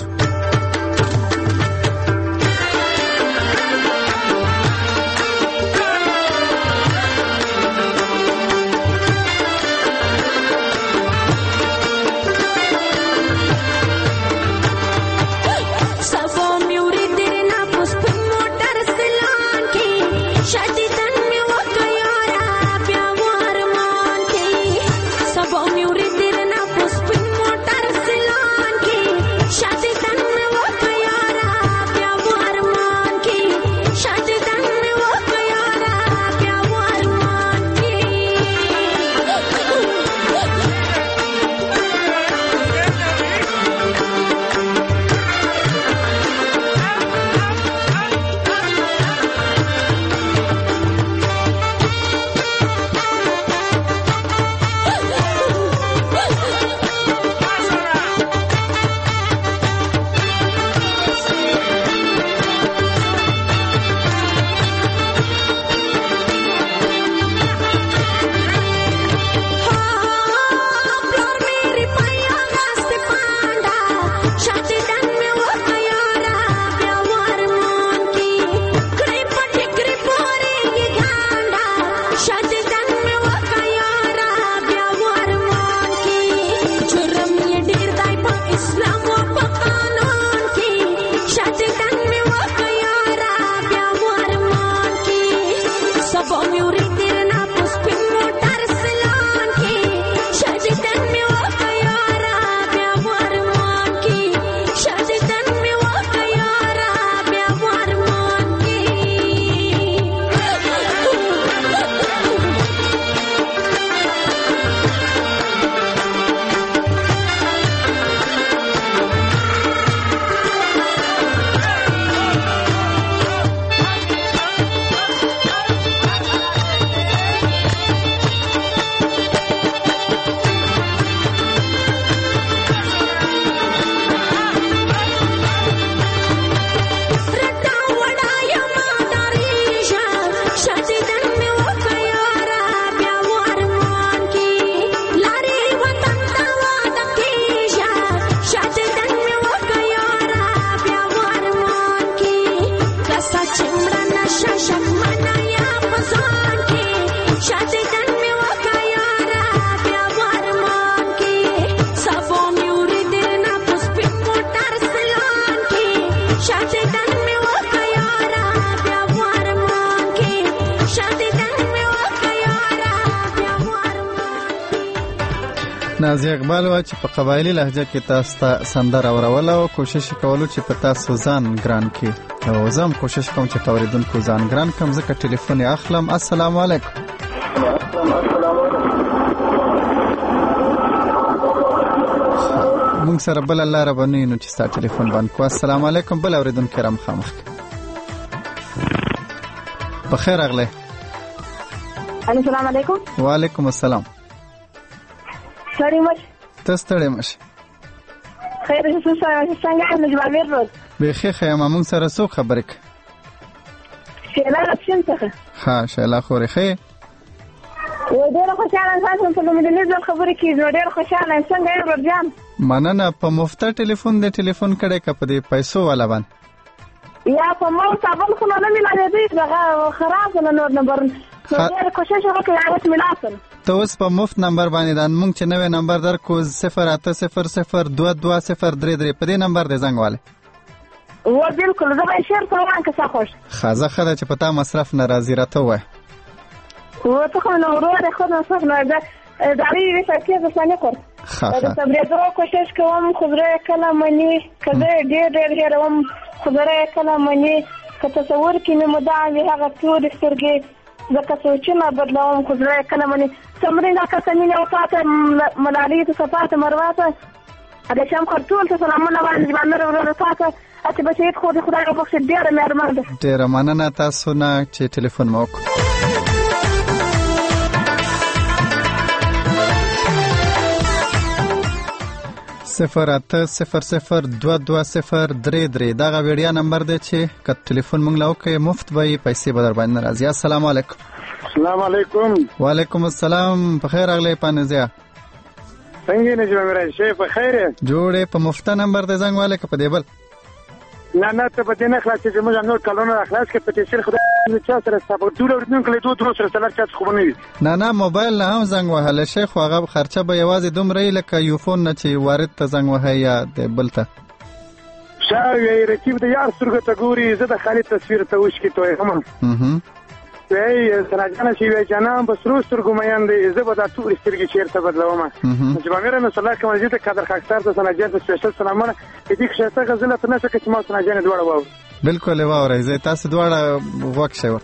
نازي اقبال وا چې په قبایلی لهجه کې تاسو ته سندره اوروله او کوشش کولو چې په تاسو ځان ګران کې او زم کوشش کوم چې توریدونکو ځان ګران کوم ځکه ټلیفون اخلم. السلام علیکم. مونږ سره بل الله ربني نو چې ستاسو ټلیفون باندې کو. السلام علیکم. بل اوریدونکو کرام خامخ په خیر اغله. السلام علیکم. وعلیکم السلام. سړی مش تستړی مش خیر څه څنګه نجم امیر رود به خیر مامون سره سو خبرک شیلا رپشن څخه ها شیلا خوري خیر و ډېر خوشاله تاسو په مدلې خبرې کې ډېر خوشاله څنګه یې ورځم مننه. په مفته ټلیفون دې ټلیفون کړه کپ دې پیسو والا باندې یا په مو تابل خو نه ملایې دې خراب نه نور نمبر ډېر کوشش وکړم هغه ملاتل ته اوس په مفت نمبر باندې دا مونږ چې نوې نمبر در کو صفر اته صفر صفر دوه دوه صفر درې درې په دې نمبر دې زنګ والے و بالکل زه به شیر کوم که څه خوش خازه خدای چې پتا مصرف ناراضی راته وای و ته خو نو ورو خو نو څه نه ده داري فکر څه نه کړ دا تبلیغ کوشش کوم خبره کله منی کله ډېر ډېر هروم خبره کله منی که تصور کې نه مدا هغه ټول سترګې زکه سوچونه بدلوم خو زه کله منی تمرین اکاسمینه او پاته ملالي ته صفات مرواته اده شم خرطول ته سلامونه باندې باندې ورو پاته اته بچیت خو دې خدای په خیر ډیره مهربان ده. ډیره مننه تاسو نه چې ټلیفون مو وکړ. صفر اته صفر صفر دوه دوه صفر درې درې دا غوړیا نمبر دی چې کله ټلیفون مونږ لاو کې مفت به پیسې بدر باندې راځي. السلام علیکم. السلام علیکم. وعلیکم السلام. په خیر اغله پانځه څنګه نه جوړ مې شي په خیر جوړه په مفت نمبر دی زنګ والے کې په دی بل نه نه ته په دې نه خلاص چې موږ نور کلونه اخلاص کې په تشریح خدای چا سره ستاسو ټول ورنون کله دوه دوه سره سره چا خو نه وي نه نه موبایل نه هم زنګ وهله شیخ هغه خرچه به یوازې دومره لکه یو فون نه چې وارد ته زنګ وهي یا د بلته شاوی رکیب د یار سترګو ته ګوري زه د خالد تصویر ته وښ کی توې هم هم وای سراجانه شي وای جنام بس رو سترګو مېان دې زه به دا ټول سترګې چیرته بدلوم چې باندې نو صلاح کوم چې ته قدر خاکستر ته سراجان ته سپیشل سلامونه دې کې شته غزله ته نشه چې ما سراجان دواړه وو بالکل واورې زه تاسو دواړه وښ شو.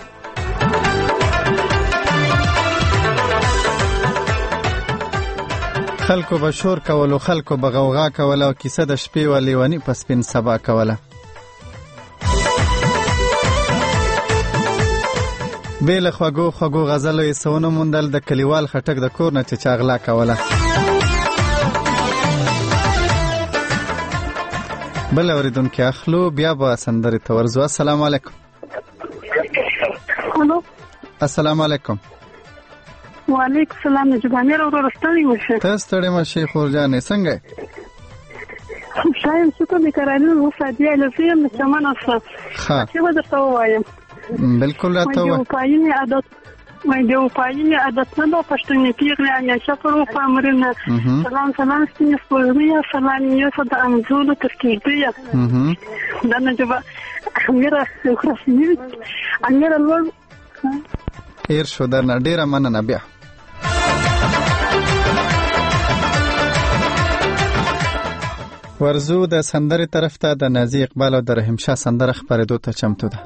خلکو بشور کولو خلکو بغوغا کوله او کیسه د شپې و لیونی پس پین سبا کوله. بیل خواګو خواګو غزلو یې سونه موندل د کلیوال خټک د کور نه چې چاغلا کوله. بل اوریدونکو اخلو بیا به سندري تورزو. السلام علیکم. الو السلام علیکم. وعلیکم السلام. جبانه ورو رستنی وشه تاسو ته ما شیخ ورجانې څنګه شایم څه کوم کارانو وفادي له فیم سمانه څه چې ودا توایم بالکل راته و پاینه عادت مې د پاینه عادت نه پښتنې پیغله ان شکر او پامرنه سلام سلام ستنه سپوږمۍ سلام یې صد امزول ترکیبیا دا نه جواب امیر خرسنی امیر الوز خیر شو درنه ډیره مننه. بیا ورزو د سندرې طرف ته د نازي اقبال او د رحیم شاه سندره خبرېدو ته چمتو ده.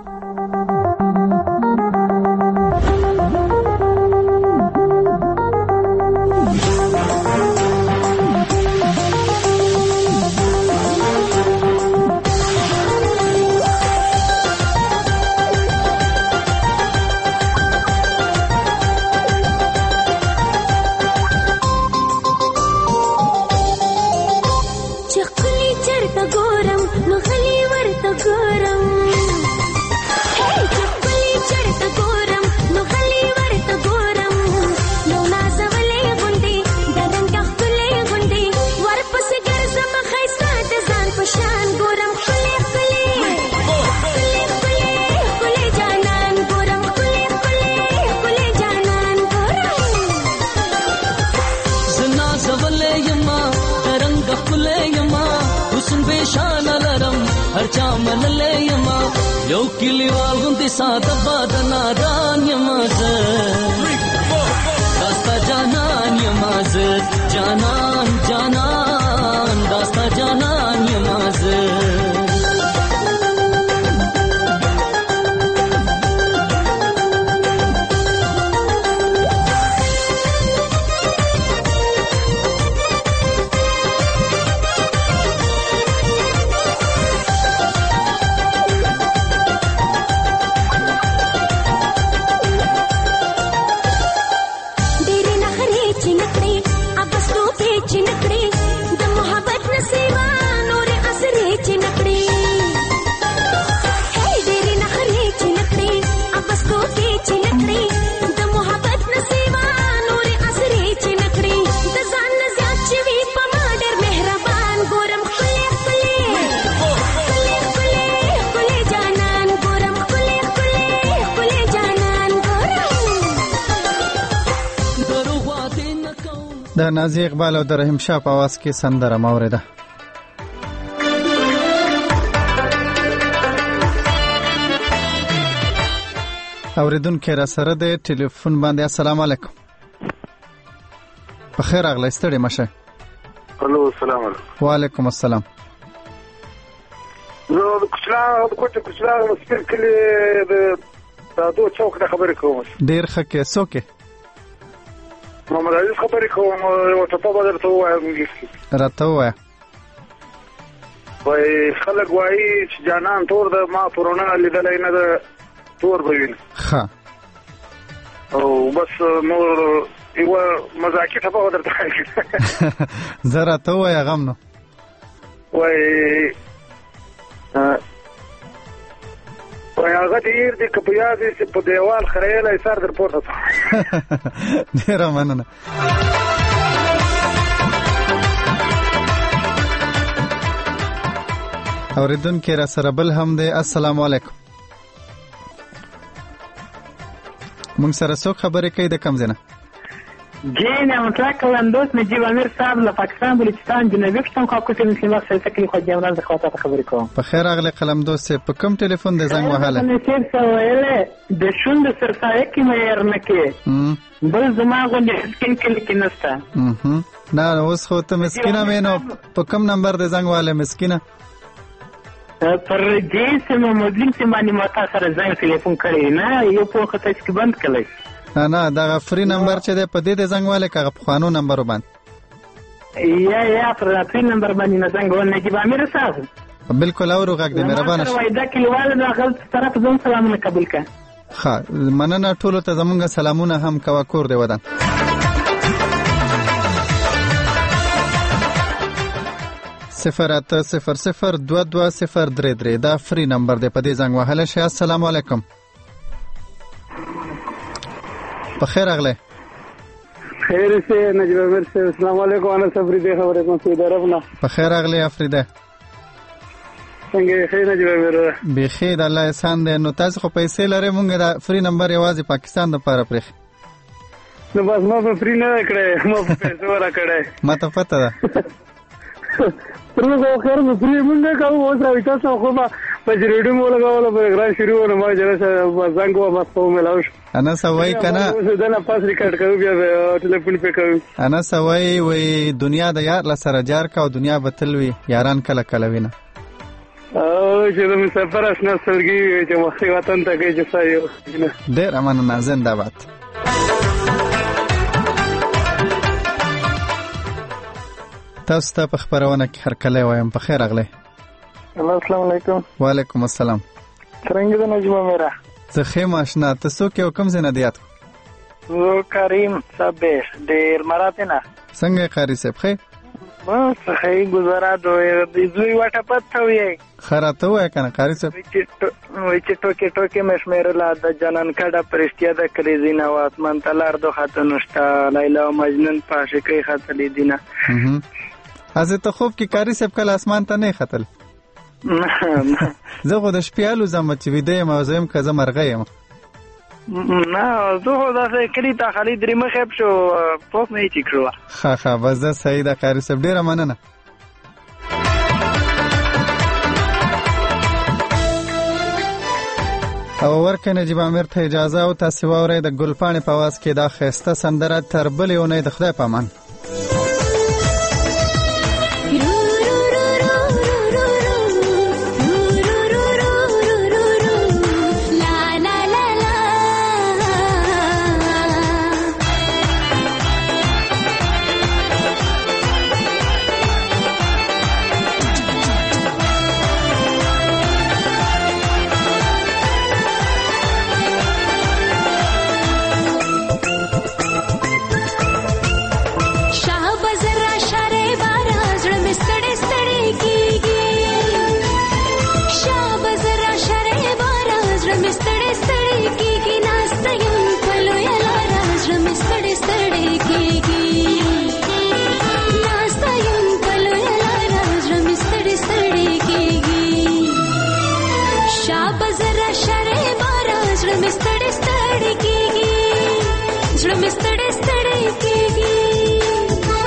یو کلیوال غوندې ساده بادنا ران یمازه داستا جانان یمازه جان د نازي اقبال او د رحیم شاه په आवाज کې سندره موریده. اوریدونکو را سره د ټلیفون باندې السلام علیکم. په خیر اغلی ستړي مشه. الو السلام علیکم. وعلیکم السلام. زه د کوچلا د کوټه کوچلا مسکر کلی د تاسو څوک د خبرې کوم. ډیر ښه کې څوک محمد عزیز خبرې کوم او ته په بدر ته وایم راته وای وای خلک وایي چې جانان تور د ما پرونه لیدلای نه د تور بوین ها او بس نور یو مزاکی ته په بدر ته زرا ته وای غم نو وای وای هغه ډیر د کپیازي په دیوال خړېلای سر در پورته ډیر مننه. اوریدونکو را سره بل هم دی. السلام علیکم. مونږ سره څوک خبرې کوي د کوم ځای نه؟ جین مطلق کلندوس نجیب امیر صاحب له پاکستان بلوچستان جنوبي پښتون خاکوټ مسلمان سره تکلیف خو جمران د خواته خبرې کوم. په خیر اغلی قلمدوس په کوم ټلیفون د زنګ وهاله؟ نو چې څه ویله د شوند سرسایه کې مې ارنکه بل زما غوډه سکین کې کې نستا. نه اوس خو ته مسکینه مې نو په کوم نمبر د زنګ واله مسکینه؟ پر دې سم مدلین سم باندې ماته سره زنګ ټلیفون کړی نه یو په خطر کې بند کړی. نه نه دا فری نمبر چې ده په دې د زنګ والے کغه په خوانو نمبر وبند یا یا پر فری نمبر باندې نه زنګ ول نجیب امیر صاحب بالکل اورو غږ دې مهربانه شه وای دا کلیوال د غلط طرف زون سلامونه قبول کړه. ها مننه ټولو ته زمونږ سلامونه هم کوا کور دی ودان. صفر اته صفر صفر دو دو صفر درې درې دا فری نمبر دی په دې زنګ وهله شه. السلام علیکم. بخیر اغله. خیر سے نجیب امیر سے. السلام علیکم. انا صبری خبرې کوم سعودي عرب نه. بخیر اغله افریده. څنګه خیر نجیب امیر؟ بخیر الله احسان دې. نو تاسو خو پیسې لرئ مونږ دا فری نمبر یوازې پاکستان د لپاره پرې. نو بس ما په فری نه کړې ما په پیسې ورا کړې. ما ته پته ده. پرمو خیر مې فری مونږ کوو اوس راوي تاسو خو ما په ریډیو مولا غواړم په غرا شروع نه ما جره زنګ و ما په ملاوش انا سوای کنه دا نه پاس ریکارډ کوي بیا ټلیفون په کوي. انا سوای وای دنیا د یار لسره جار کا او دنیا بتلوي یاران کله کله وینه او چې د مسافر اسنه سرګي چې مخې وطن ته کې چې سایو ډېر امانه زنده باد. تاسو ته په خبرونه کې هر کله وایم. په خیر اغله. السلام علیکم. وعلیکم السلام. څنګه د نجم میرا؟ زه خیم آشنا. تاسو کې کوم ځای نه دیات؟ زه کریم صبر ډیر مراتنه. څنګه قاری صاحب خې؟ بس خې گزارا دوی د زوی واټه پته وي. خراته وای کنه قاری صاحب. وای چې ټوکې ټوکې مې شمیرله د جنن کډه پرشتیا د کلیزي نواز منتلار دو خاتون شتا لیلا او مجنون پاشه کې خاتلې دینه. از ته خوب کې قاری صاحب کله اسمان ته نه خطل. زه خو د شپیالو زم چې ویدې ما زم کزه مرغه یم. نه زه خو دا کلی ته خالي درې مخه شو پوس نه چی کړو. ها ها بس دا صحیح ده قاری صاحب ډیره مننه. او ورکه نجیب امیر ته اجازه او تاسو وره د ګلپانې په आवाज کې دا خسته سندره تر بلې اونۍ د خدای پامان. زړه مې ستړی ستړی کېږي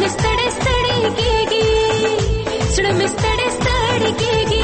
ستړې ستړې کېږي زړه مې ستړې ستړې کېږي